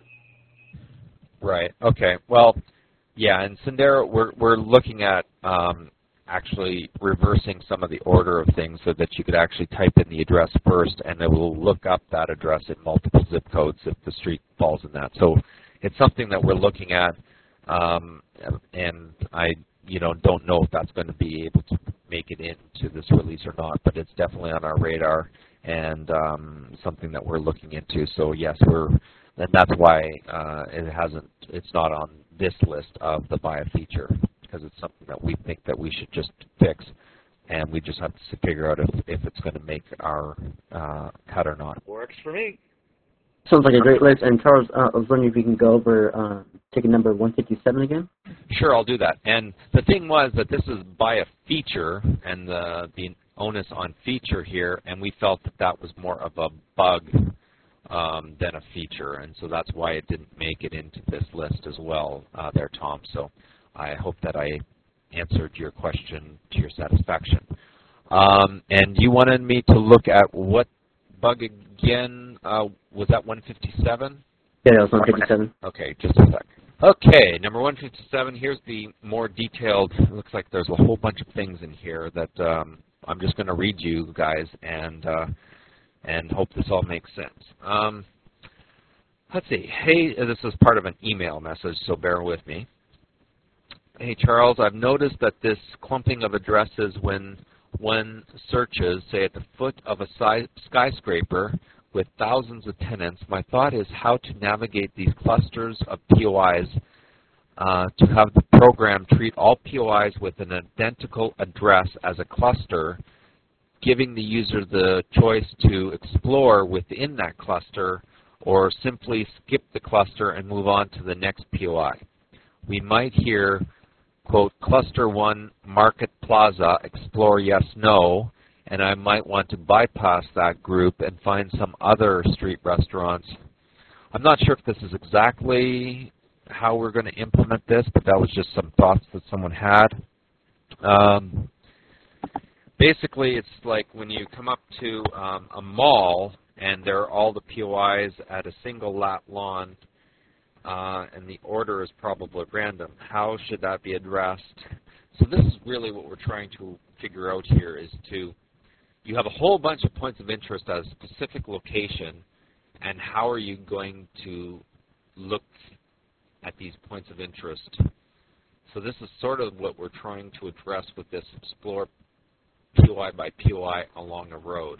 Right. Okay. Well, yeah. And Sendero, we're looking at actually reversing some of the order of things so that you could actually type in the address first, and it will look up that address in multiple zip codes if the street falls in that. So it's something that we're looking at, and I don't know if that's going to be able to make it into this release or not, but it's definitely on our radar and something that we're looking into. So yes, and that's why it's not on this list of the buy a feature, because it's something that we think that we should just fix, and we just have to figure out if it's going to make our cut or not. Works for me. Sounds like a great list. And Charles, I was wondering if you can go over ticket number 157 again? Sure, I'll do that. And the thing was that this is by a feature, and the onus on feature here, and we felt that was more of a bug than a feature, and so that's why it didn't make it into this list as well there, Tom. So I hope that I answered your question to your satisfaction. And you wanted me to look at what bug again? Was that 157? Yeah, that was 157. Okay, just a sec. Okay, number 157, here's the more detailed, it looks like there's a whole bunch of things in here that I'm just going to read you guys and hope this all makes sense. Let's see. Hey, this is part of an email message, so bear with me. Hey, Charles, I've noticed that this clumping of addresses when one searches, say at the foot of a skyscraper with thousands of tenants, my thought is how to navigate these clusters of POIs to have the program treat all POIs with an identical address as a cluster, giving the user the choice to explore within that cluster or simply skip the cluster and move on to the next POI. We might hear, quote, cluster 1, Market Plaza, explore yes, no, and I might want to bypass that group and find some other street restaurants. I'm not sure if this is exactly how we're going to implement this, but that was just some thoughts that someone had. Basically, it's like when you come up to a mall and there are all the POIs at a single lat lawn, and the order is probably random. How should that be addressed? So this is really what we're trying to figure out here is you have a whole bunch of points of interest at a specific location, and how are you going to look at these points of interest? So this is sort of what we're trying to address with this explore POI by POI along a road.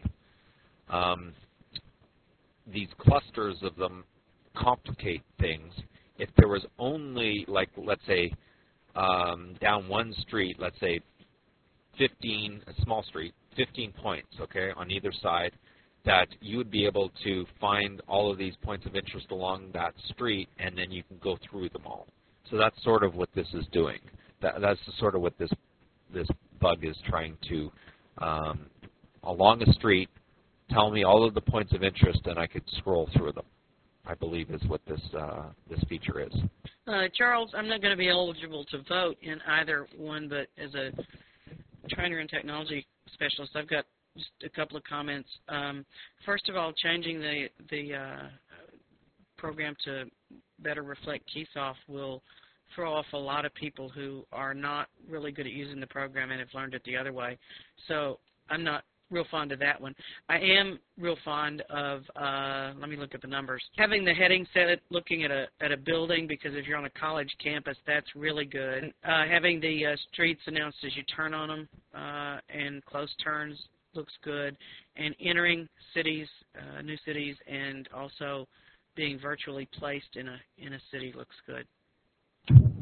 These clusters of them complicate things. If there was only, like, let's say, down one street, let's say 15, a small street, 15 points, okay, on either side, that you would be able to find all of these points of interest along that street, and then you can go through them all. So that's sort of what this is doing. That's sort of what this bug is trying to, along a street, tell me all of the points of interest, and I could scroll through them, I believe is what this feature is. Charles, I'm not going to be eligible to vote in either one, but as a trainer and technology specialist, I've got just a couple of comments. First of all, changing the program to better reflect Keysoft will throw off a lot of people who are not really good at using the program and have learned it the other way. So I'm not real fond of that one. I am real fond of, let me look at the numbers, having the heading set looking at a building, because if you're on a college campus, that's really good. Having the streets announced as you turn on them and close turns looks good. And entering cities, new cities, and also being virtually placed in a city looks good.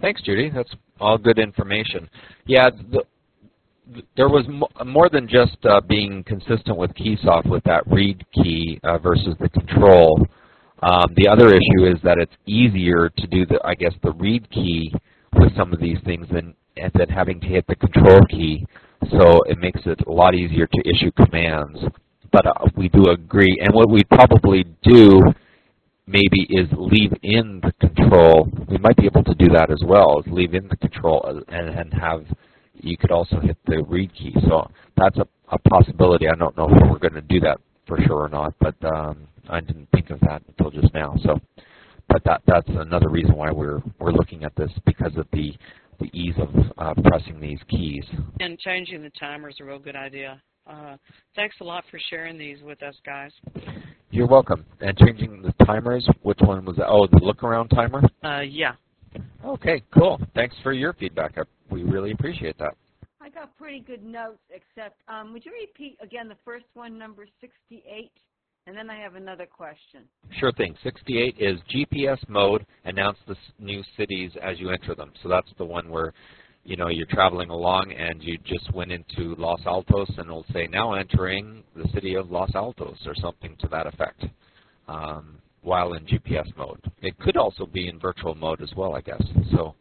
Thanks, Judy. That's all good information. Yeah, there was more than just being consistent with Keysoft with that read key versus the control. The other issue is that it's easier to do the read key with some of these things than having to hit the control key. So it makes it a lot easier to issue commands. But we do agree, and what we probably do maybe is leave in the control. We might be able to do that as well, is leave in the control and have, you could also hit the read key. So that's a possibility. I don't know if we're going to do that for sure or not, but I didn't think of that until just now. So, but that's another reason why we're looking at this, because of the ease of pressing these keys. And changing the timer is a real good idea. Thanks a lot for sharing these with us, guys. You're welcome. And changing the timers, which one was that? Oh, the look-around timer? Yeah. Okay, cool. Thanks for your feedback. We really appreciate that. I got pretty good notes, except would you repeat again the first one, number 68? And then I have another question. Sure thing. 68 is GPS mode, announce the new cities as you enter them. So that's the one where, you know, you're traveling along and you just went into Los Altos and it'll say, now entering the city of Los Altos, or something to that effect, while in GPS mode. It could also be in virtual mode as well, I guess. So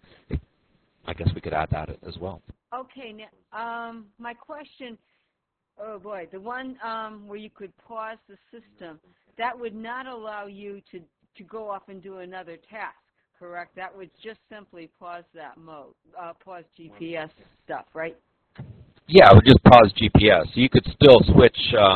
I guess we could add that as well. Okay, now, my question, oh boy, the one where you could pause the system, that would not allow you to go off and do another task, correct? That would just simply pause that mode, pause GPS stuff, right? Yeah, it would just pause GPS. So you could still switch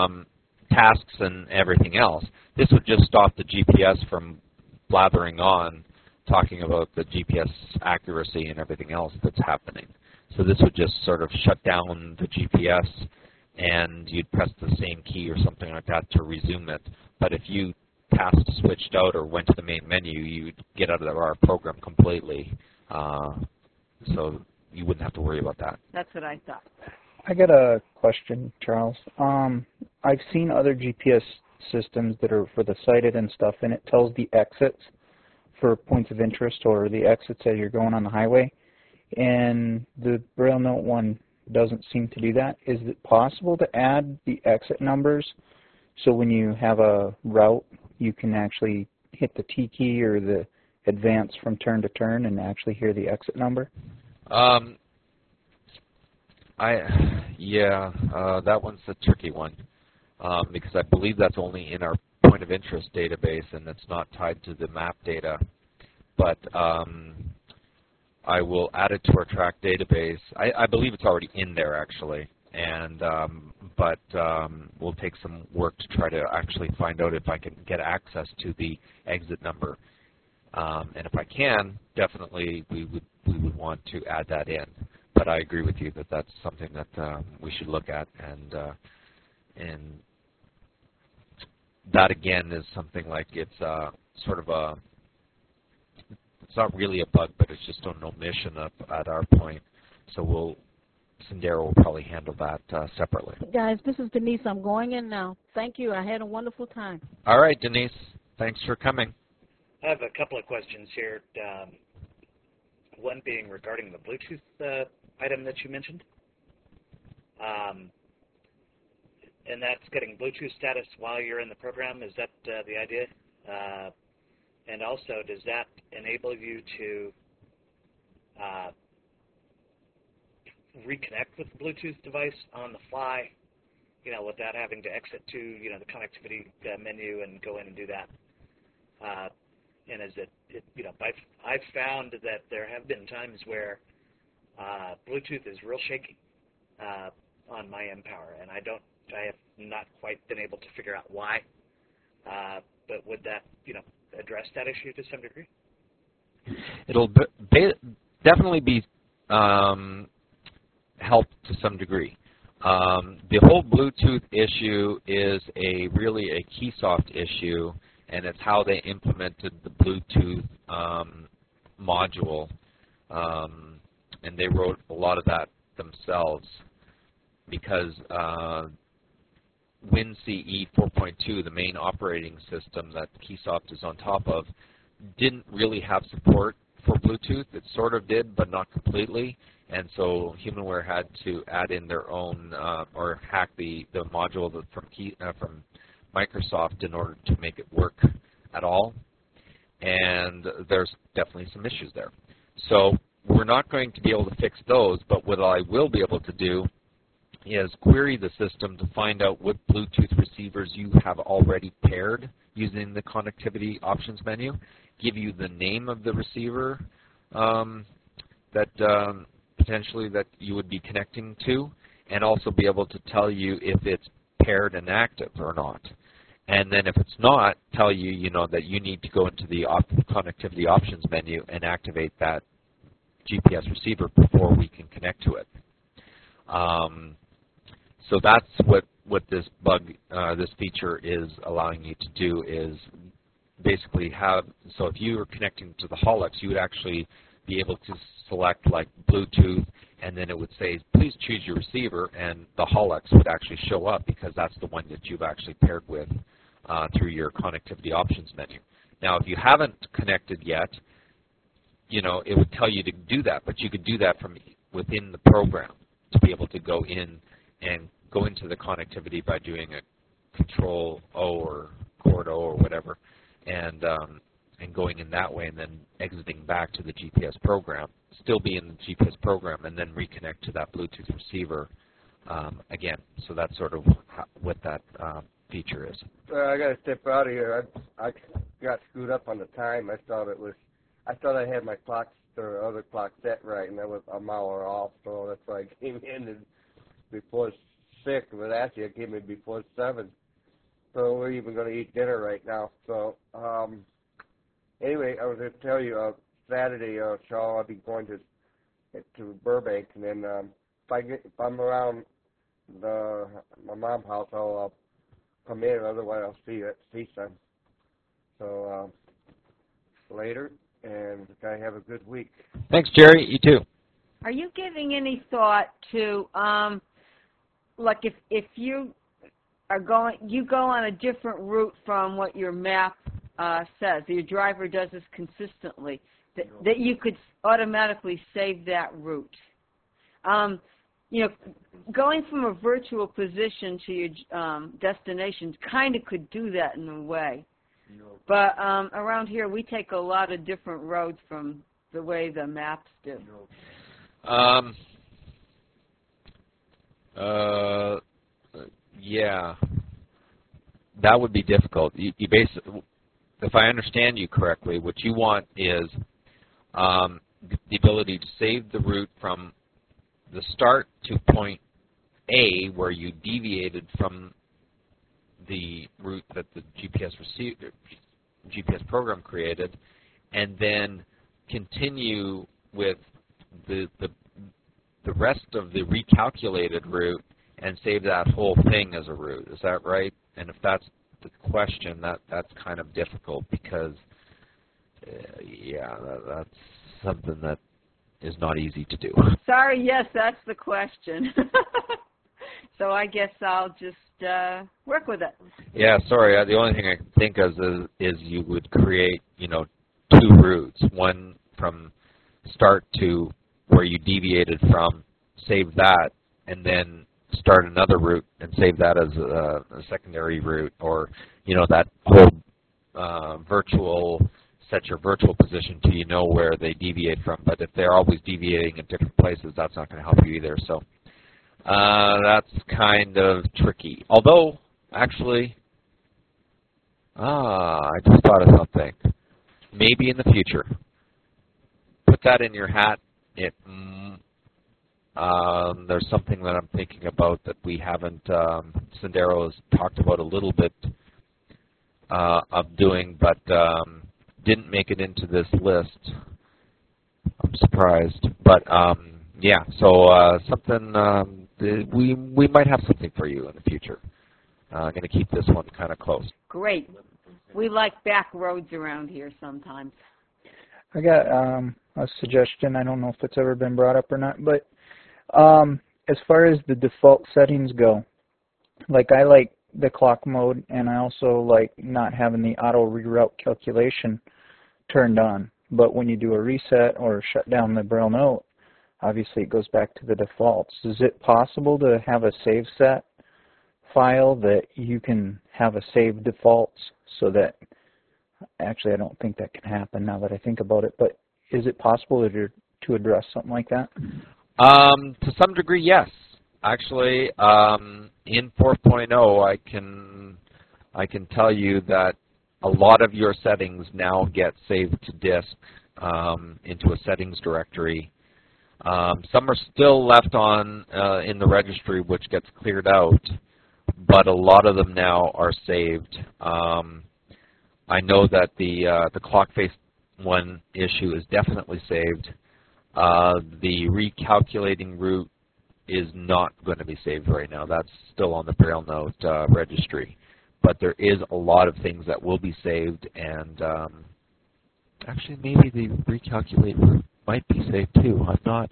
tasks and everything else. This would just stop the GPS from blathering on, talking about the GPS accuracy and everything else that's happening. So this would just sort of shut down the GPS, and you'd press the same key or something like that to resume it. But if you task switched out or went to the main menu, you'd get out of our program completely. So you wouldn't have to worry about that. That's what I thought. I got a question, Charles. I've seen other GPS systems that are for the sighted and stuff, and it tells the exits for points of interest or the exits as you're going on the highway. And the Braille Note one doesn't seem to do that. Is it possible to add the exit numbers so when you have a route, you can actually hit the T key or the advance from turn to turn and actually hear the exit number? That one's a tricky one because I believe that's only in our point of interest database and it's not tied to the map data. But I will add it to our track database. I believe it's already in there actually, and but we'll take some work to try to actually find out if I can get access to the exit number. And if I can, definitely we would want to add that in. But I agree with you that that's something that we should look at, and that again is something like it's sort of a, it's not really a bug, but it's just an omission at our point. So Sendero will probably handle that separately. Guys, this is Denise. I'm going in now. Thank you. I had a wonderful time. All right, Denise. Thanks for coming. I have a couple of questions here. One being regarding the Bluetooth item that you mentioned. And that's getting Bluetooth status while you're in the program. Is that the idea? And also, does that enable you to reconnect with the Bluetooth device on the fly, you know, without having to exit to, you know, the connectivity menu and go in and do that? And is it, you know, I've found that there have been times where Bluetooth is real shaky on my Empower, and I have not quite been able to figure out why. But would that, you know, address that issue to some degree? It'll definitely be helped to some degree. The whole Bluetooth issue is really a Keysoft issue, and it's how they implemented the Bluetooth module, and they wrote a lot of that themselves because WinCE 4.2, the main operating system that Keysoft is on top of, didn't really have support for Bluetooth. It sort of did, but not completely. And so HumanWare had to add in their own or hack the module from Microsoft in order to make it work at all. And there's definitely some issues there. So we're not going to be able to fix those, but what I will be able to do is query the system to find out what Bluetooth receivers you have already paired using the connectivity options menu, give you the name of the receiver that potentially that you would be connecting to, and also be able to tell you if it's paired and active or not. And then if it's not, tell you, you know, that you need to go into the connectivity options menu and activate that GPS receiver before we can connect to it. So that's what this this feature is allowing you to do, is basically have, so if you were connecting to the Hollux, you would actually be able to select like Bluetooth, and then it would say, please choose your receiver, and the Hollux would actually show up because that's the one that you've actually paired with through your connectivity options menu. Now, if you haven't connected yet, you know, it would tell you to do that, but you could do that from within the program to be able to go in and go into the connectivity by doing a Control-O or Command-O or whatever, and going in that way, and then exiting back to the GPS program, still be in the GPS program, and then reconnect to that Bluetooth receiver again. So that's sort of what that feature is. I got to step out of here. I got screwed up on the time. I thought I had my clock or other clock set right, and that was an hour off. So that's why I came in before 6, but actually I came in before 7. So we're even going to eat dinner right now. So anyway, I was going to tell you Saturday, Charles, I'll be going to Burbank, and then if I'm around my mom's house, I'll come in. Otherwise, I'll see you at CSUN. So later, and guys, have a good week. Thanks, Jerry. You too. Are you giving any thought to like if you are you go on a different route from what your map says, your driver does this consistently, that you could automatically save that route. You know, going from a virtual position to your destination kind of could do that in a way. But around here, we take a lot of different roads from the way the maps do. Yeah, that would be difficult. You basically, if I understand you correctly, what you want is the ability to save the route from the start to point A, where you deviated from the route that the GPS program created, and then continue with the rest of the recalculated route and save that whole thing as a route. Is that right? And if that's the question, that's kind of difficult because, yeah, that's something that is not easy to do. Sorry, yes, that's the question. So I guess I'll just work with it. Yeah, sorry. The only thing I can think of is you would create, you know, 2 routes, one from start to where you deviated from, save that, and then start another route and save that as a secondary route, or, you know, that whole virtual, set your virtual position till you know where they deviate from. But if they're always deviating in different places, that's not going to help you either. So that's kind of tricky. Although, actually, I just thought of something. Maybe in the future. Put that in your hat. There's something that I'm thinking about that we haven't, Sendero has talked about a little bit of doing, but didn't make it into this list. I'm surprised. But, yeah, so something, we might have something for you in the future. I'm going to keep this one kind of close. Great. We like back roads around here sometimes. I got a suggestion. I don't know if it's ever been brought up or not, but as far as the default settings go, like I like the clock mode, and I also like not having the auto reroute calculation turned on, but when you do a reset or shut down the Braille note, obviously it goes back to the defaults. Is it possible to have a save set file that you can have a save defaults so that, actually I don't think that can happen now that I think about it, but is it possible to address something like that? To some degree, yes. Actually, in 4.0, I can tell you that a lot of your settings now get saved to disk into a settings directory. Some are still left on in the registry, which gets cleared out, but a lot of them now are saved. I know that the clock face one issue is definitely saved. The recalculating route is not going to be saved right now. That's still on the Braille note registry. But there is a lot of things that will be saved, and actually maybe the recalculate route might be saved too. I'm not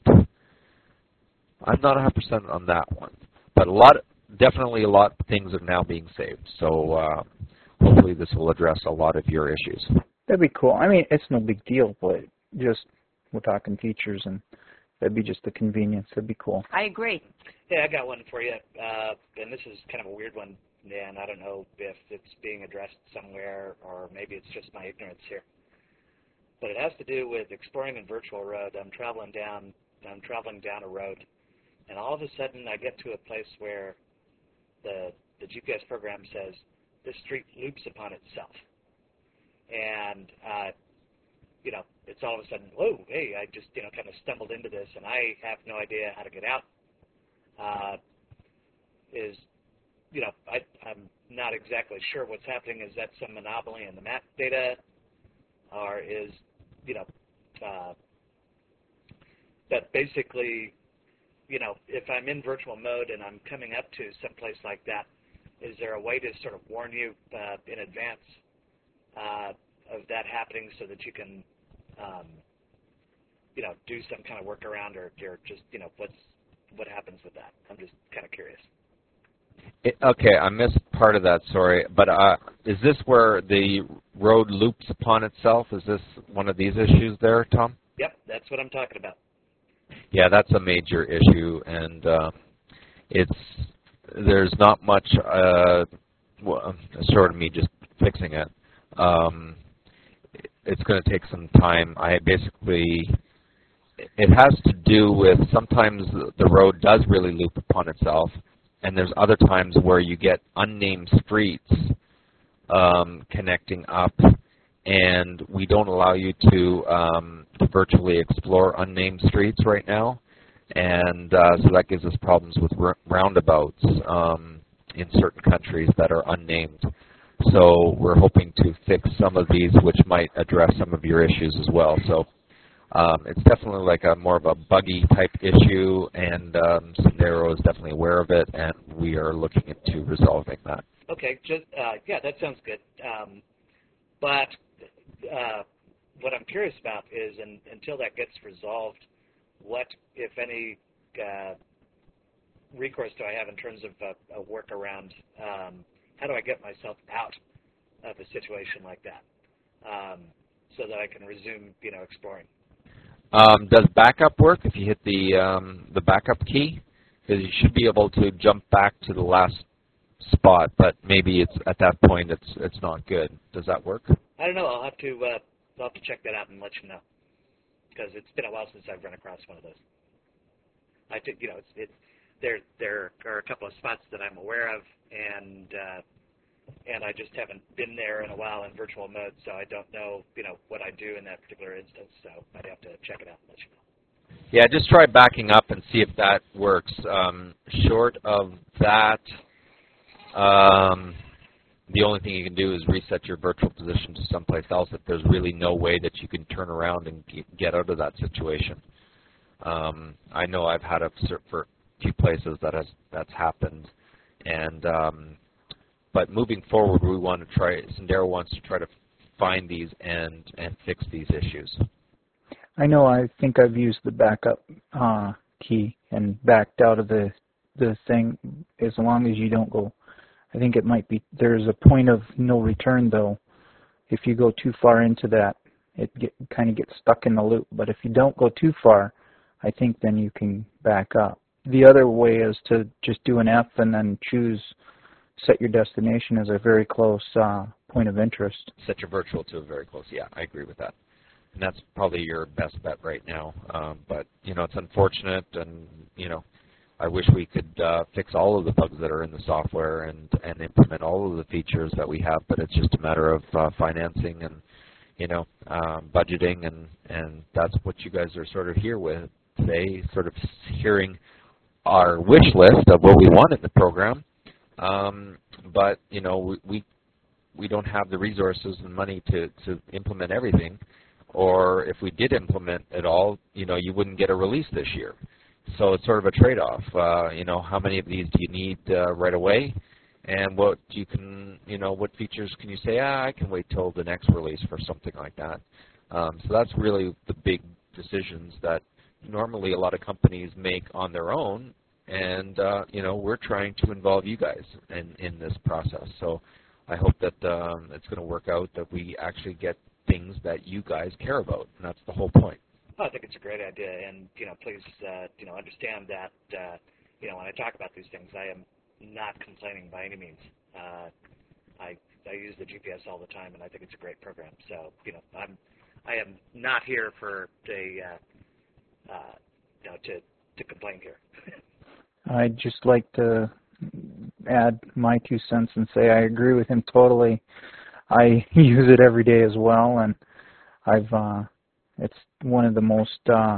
100% on that one. But definitely a lot of things are now being saved. So hopefully this will address a lot of your issues. That'd be cool. I mean, it's no big deal, but just we're talking features, and that'd be just the convenience. That'd be cool. I agree. Yeah, I got one for you, and this is kind of a weird one, and I don't know if it's being addressed somewhere or maybe it's just my ignorance here. But it has to do with exploring in Virtual Road. I'm traveling down a road, and all of a sudden I get to a place where the GPS program says this street loops upon itself, and it's all of a sudden, whoa, hey, I just kind of stumbled into this, and I have no idea how to get out. I'm not exactly sure what's happening. Is that some anomaly in the map data, or is but basically, if I'm in virtual mode and I'm coming up to some place like that, is there a way to sort of warn you in advance of that happening so that you can, do some kind of workaround, or just, what happens with that? I'm just kind of curious. Okay, I missed part of that, sorry. But is this where the road loops upon itself? Is this one of these issues there, Tom? Yep, that's what I'm talking about. Yeah, that's a major issue, and there's not much short of me just fixing it. It's going to take some time. It has to do with sometimes the road does really loop upon itself, and there's other times where you get unnamed streets connecting up, and we don't allow you to virtually explore unnamed streets right now, and so that gives us problems with roundabouts in certain countries that are unnamed. So we're hoping to fix some of these, which might address some of your issues as well. So it's definitely like more of a buggy type issue, and Sendero is definitely aware of it, and we are looking into resolving that. Okay, yeah, that sounds good. But what I'm curious about is, until that gets resolved, what, if any, recourse do I have in terms of a workaround? How do I get myself out of a situation like that so that I can resume, exploring? Does backup work if you hit the backup key? Because you should be able to jump back to the last spot, but maybe it's at that point it's not good. Does that work? I don't know. I'll have to check that out and let you know, because it's been a while since I've run across one of those. I think there are a couple of spots that I'm aware of, and I just haven't been there in a while in virtual mode, so I don't know, what I do in that particular instance. So I'd have to check it out and let you know. Yeah, just try backing up and see if that works. Short of that, the only thing you can do is reset your virtual position to someplace else if there's really no way that you can turn around and get out of that situation. I know I've had for a few places that's happened, and but moving forward, Sendero wants to try to find these and fix these issues. I know. I think I've used the backup key and backed out of the thing. As long as you don't go, I think it might be, there's a point of no return though. If you go too far into that kind of gets stuck in the loop. But if you don't go too far, I think then you can back up. The other way is to just do an F and then set your destination as a very close point of interest. Set your virtual to a very close. Yeah, I agree with that. And that's probably your best bet right now. But, it's unfortunate, and, I wish we could fix all of the bugs that are in the software and implement all of the features that we have, but it's just a matter of financing and, budgeting, and that's what you guys are sort of here with today, sort of hearing our wish list of what we want in the program. But, we don't have the resources and money to implement everything. Or if we did implement it all, you wouldn't get a release this year. So it's sort of a trade-off. How many of these do you need right away? And what what features can you say, I can wait till the next release for something like that. So that's really the big decisions that normally a lot of companies make on their own. And, we're trying to involve you guys in this process. So I hope that it's going to work out, that we actually get things that you guys care about, and that's the whole point. I think it's a great idea, and please understand that when I talk about these things, I am not complaining by any means. I use the GPS all the time, and I think it's a great program. So I am not here for to complain here. I'd just like to add my 2 cents and say I agree with him totally. I use it every day as well, and it's one of the most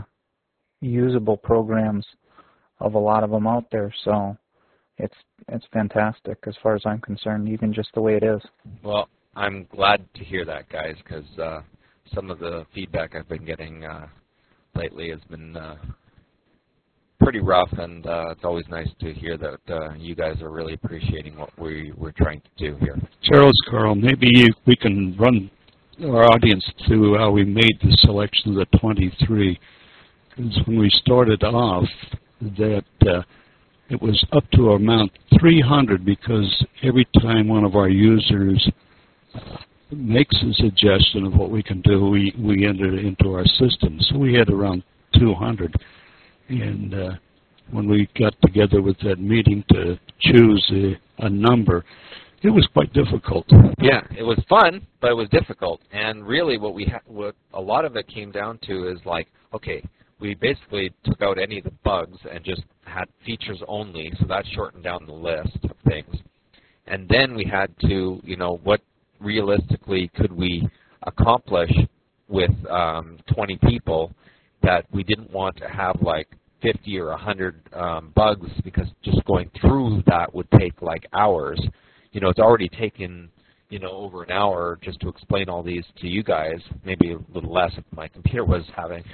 usable programs of a lot of them out there. So it's fantastic as far as I'm concerned, even just the way it is. Well, I'm glad to hear that, guys, because some of the feedback I've been getting lately has been pretty rough, and it's always nice to hear that you guys are really appreciating what we're trying to do here. Charles, Carl, maybe we can run our audience through how we made the selection of the 23. Because when we started off, that it was up to amount 300, because every time one of our users makes a suggestion of what we can do, we enter it into our system. So we had around 200. And when we got together with that meeting to choose a number, it was quite difficult. Yeah, it was fun, but it was difficult. And really what a lot of it came down to is like, okay, we basically took out any of the bugs and just had features only, so that shortened down the list of things. And then we had to, what realistically could we accomplish with 20 people, that we didn't want to have like 50 or 100 bugs, because just going through that would take like hours. It's already taken, over an hour just to explain all these to you guys, maybe a little less if my computer wasn't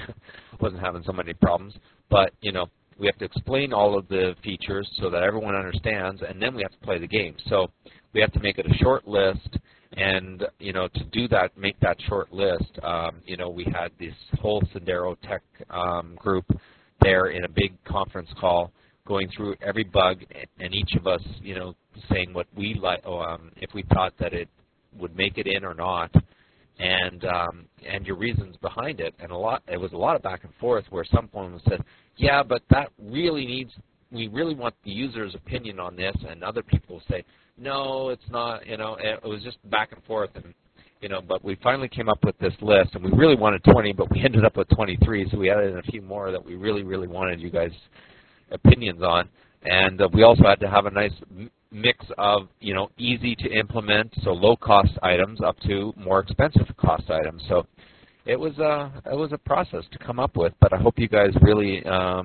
having so many problems. But, we have to explain all of the features so that everyone understands, and then we have to play the game. So we have to make it a short list. And, to do that, make that short list, we had this whole Sendero Tech group there in a big conference call going through every bug, and each of us, saying what we like, if we thought that it would make it in or not, and your reasons behind it. And it was a lot of back and forth where someone said, yeah, but that really we really want the user's opinion on this, and other people say, no, it's not, it was just back and forth, and, but we finally came up with this list, and we really wanted 20, but we ended up with 23, so we added in a few more that we really, really wanted you guys' opinions on. And we also had to have a nice mix of, easy to implement, so low-cost items, up to more expensive cost items. So it was a process to come up with, but I hope you guys really,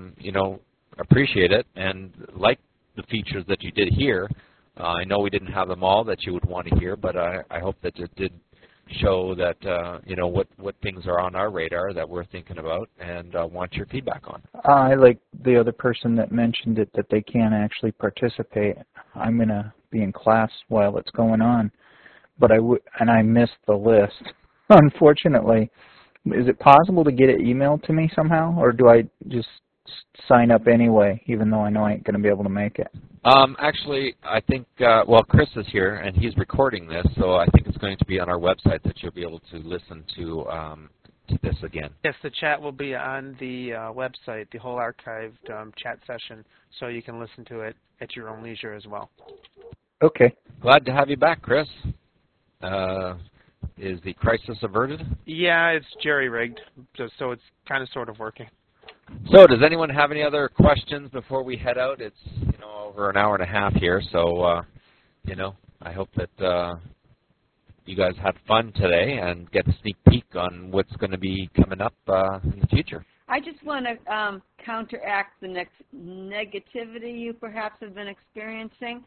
appreciate it and like the features that you did hear. I know we didn't have them all that you would want to hear, but I hope that it did show that, what things are on our radar that we're thinking about and want your feedback on. I like the other person that mentioned it, that they can't actually participate. I'm going to be in class while it's going on, but I missed the list, unfortunately. Is it possible to get it emailed to me somehow, or do I just sign up anyway, even though I know I ain't going to be able to make it? Actually, I think, well, Chris is here, and he's recording this, so I think it's going to be on our website that you'll be able to listen to this again. Yes, the chat will be on the website, the whole archived chat session, so you can listen to it at your own leisure as well. Okay. Glad to have you back, Chris. Is the crisis averted? Yeah, it's jerry-rigged, so it's kind of sort of working. So does anyone have any other questions before we head out? It's, over an hour and a half here, so, I hope that you guys had fun today and get a sneak peek on what's going to be coming up in the future. I just want to counteract the next negativity you perhaps have been experiencing.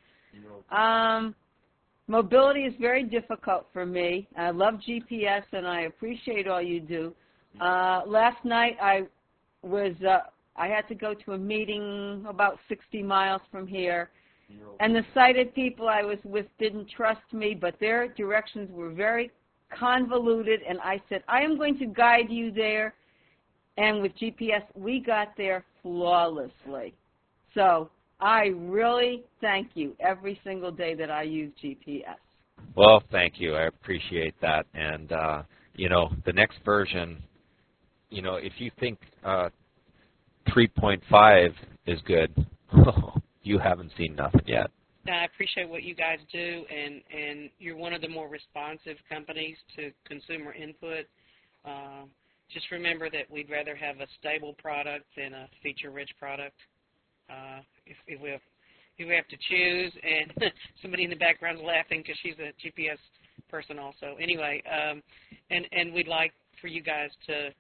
Mobility is very difficult for me. I love GPS and I appreciate all you do. Last night I had to go to a meeting about 60 miles from here, and the sighted people I was with didn't trust me, but their directions were very convoluted, and I said, I am going to guide you there, and with GPS, we got there flawlessly. So I really thank you every single day that I use GPS. Well, thank you. I appreciate that. And, the next version, if you think 3.5 is good, you haven't seen nothing yet. I appreciate what you guys do, and you're one of the more responsive companies to consumer input. Just remember that we'd rather have a stable product than a feature-rich product. If we have to choose, and somebody in the background's laughing because she's a GPS person also. Anyway, and we'd like for you guys to,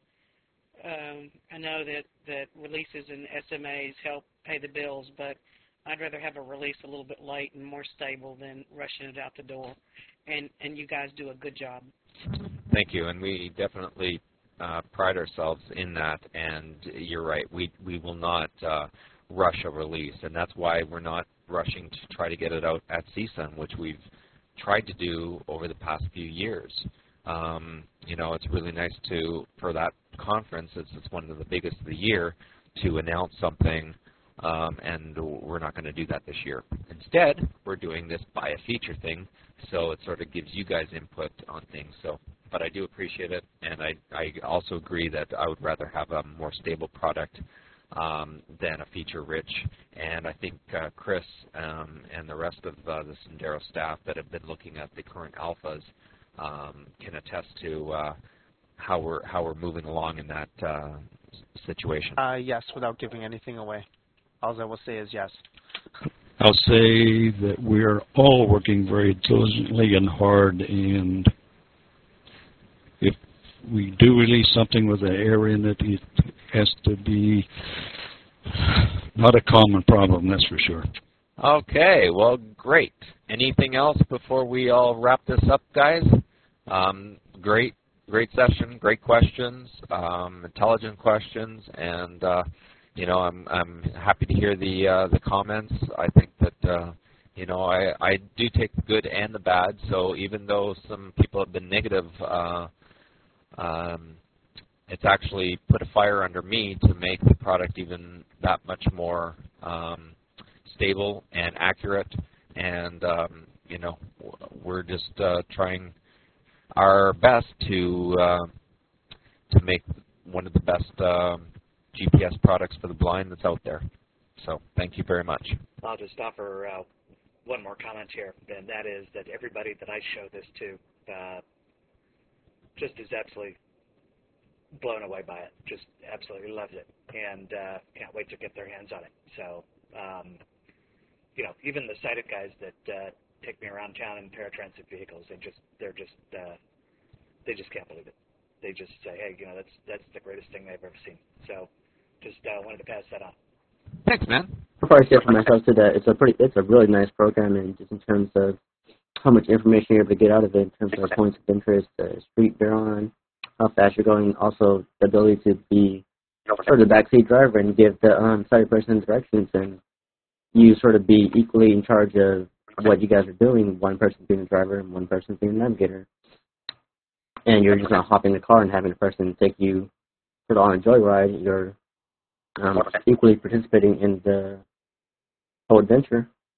I know that releases and SMAs help pay the bills, but I'd rather have a release a little bit late and more stable than rushing it out the door. And you guys do a good job. Thank you, and we definitely pride ourselves in that, and you're right, we will not rush a release, and that's why we're not rushing to try to get it out at CSUN, which we've tried to do over the past few years. It's really nice for that conference, it's one of the biggest of the year, to announce something, and we're not going to do that this year. Instead, we're doing this buy a feature thing, so it sort of gives you guys input on things. But I do appreciate it, and I also agree that I would rather have a more stable product than a feature-rich. And I think Chris and the rest of the Sendero staff that have been looking at the current alphas can attest to how we're moving along in that situation. Yes, without giving anything away. All I will say is yes. I'll say that we're all working very diligently and hard, and if we do release something with an error in it, it has to be not a common problem, that's for sure. Okay, well, great. Anything else before we all wrap this up, guys? Great session, great questions, intelligent questions, and I'm happy to hear the comments. I think that I do take the good and the bad. So even though some people have been negative, it's actually put a fire under me to make the product even that much more stable and accurate. And we're just trying our best to make one of the best GPS products for the blind that's out there. So thank you very much. I'll just offer one more comment here, and that is that everybody that I show this to just is absolutely blown away by it, just absolutely loves it, and can't wait to get their hands on it. So, even the sighted guys that take me around town in paratransit vehicles, they just can't believe it. They just say, hey, that's the greatest thing they've ever seen. So, just wanted to pass that on. Thanks, man. Before I say for myself too, that it's a really nice program, and just in terms of how much information you're able to get out of it, in terms of points of interest, the street you're on, how fast you're going, also the ability to be sort of the backseat driver and give the sighted person directions, and you sort of be equally in charge of what you guys are doing, one person being the driver and one person being the navigator. And you're just not hopping in the car and having a person take you sort of on a joyride. You're equally participating in the whole adventure.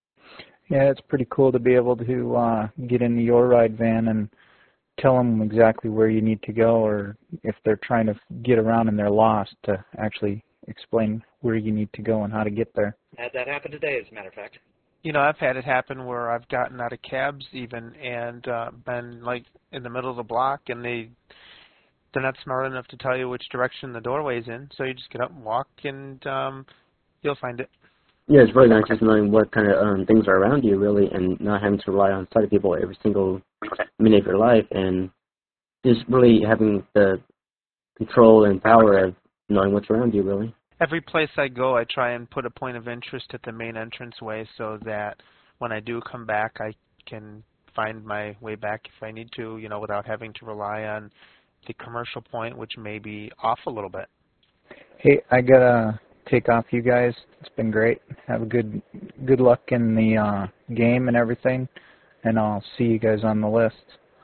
Yeah, it's pretty cool to be able to get into your ride van and tell them exactly where you need to go, or if they're trying to get around and they're lost, to actually explain where you need to go and how to get there. Had that happen today, as a matter of fact. You know, I've had it happen where I've gotten out of cabs even and been like in the middle of the block, and they're not smart enough to tell you which direction the doorway's in, so you just get up and walk, and you'll find it. Yeah, it's really nice just knowing what kind of things are around you, really, and not having to rely on sighted people every single minute of your life, and just really having the control and power of knowing what's around you, really. Every place I go, I try and put a point of interest at the main entranceway so that when I do come back, I can find my way back if I need to, you know, without having to rely on the commercial point, which may be off a little bit. Hey, I gotta take off, you guys. It's been great. Have a good luck in the game and everything, and I'll see you guys on the list.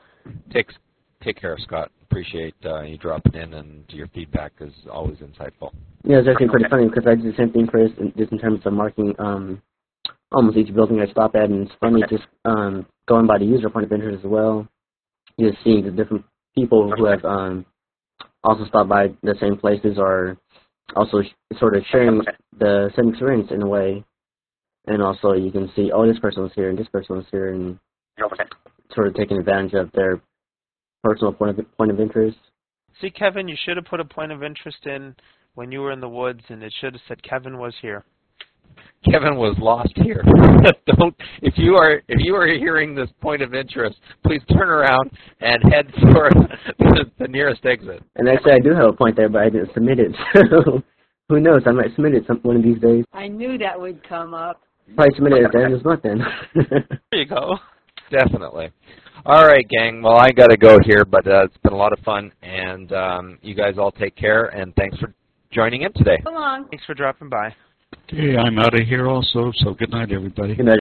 Take care, Scott. Appreciate you dropping in, and your feedback is always insightful. Yeah, it's actually pretty funny because I do the same thing, Chris, just in terms of marking almost each building I stop at, and it's funny just going by the user point of interest as well, just seeing the different people who have also stopped by the same places, or also sort of sharing the same experience in a way. And also you can see, oh, this person was here and this person was here, and sort of taking advantage of their personal point of interest. See, Kevin, you should have put a point of interest in when you were in the woods, and it should have said Kevin was here. Kevin was lost here. If you are hearing this point of interest, please turn around and head for the nearest exit. And actually, I do have a point there, but I didn't submit it. So who knows? I might submit it one of these days. I knew that would come up. Probably submit it at the end of this month then. There you go. Definitely. All right, gang. Well, I got to go here, but it's been a lot of fun, and you guys all take care, and thanks for joining in today. So long. Thanks for dropping by. Okay, I'm out of here also, so good night, everybody. Good night.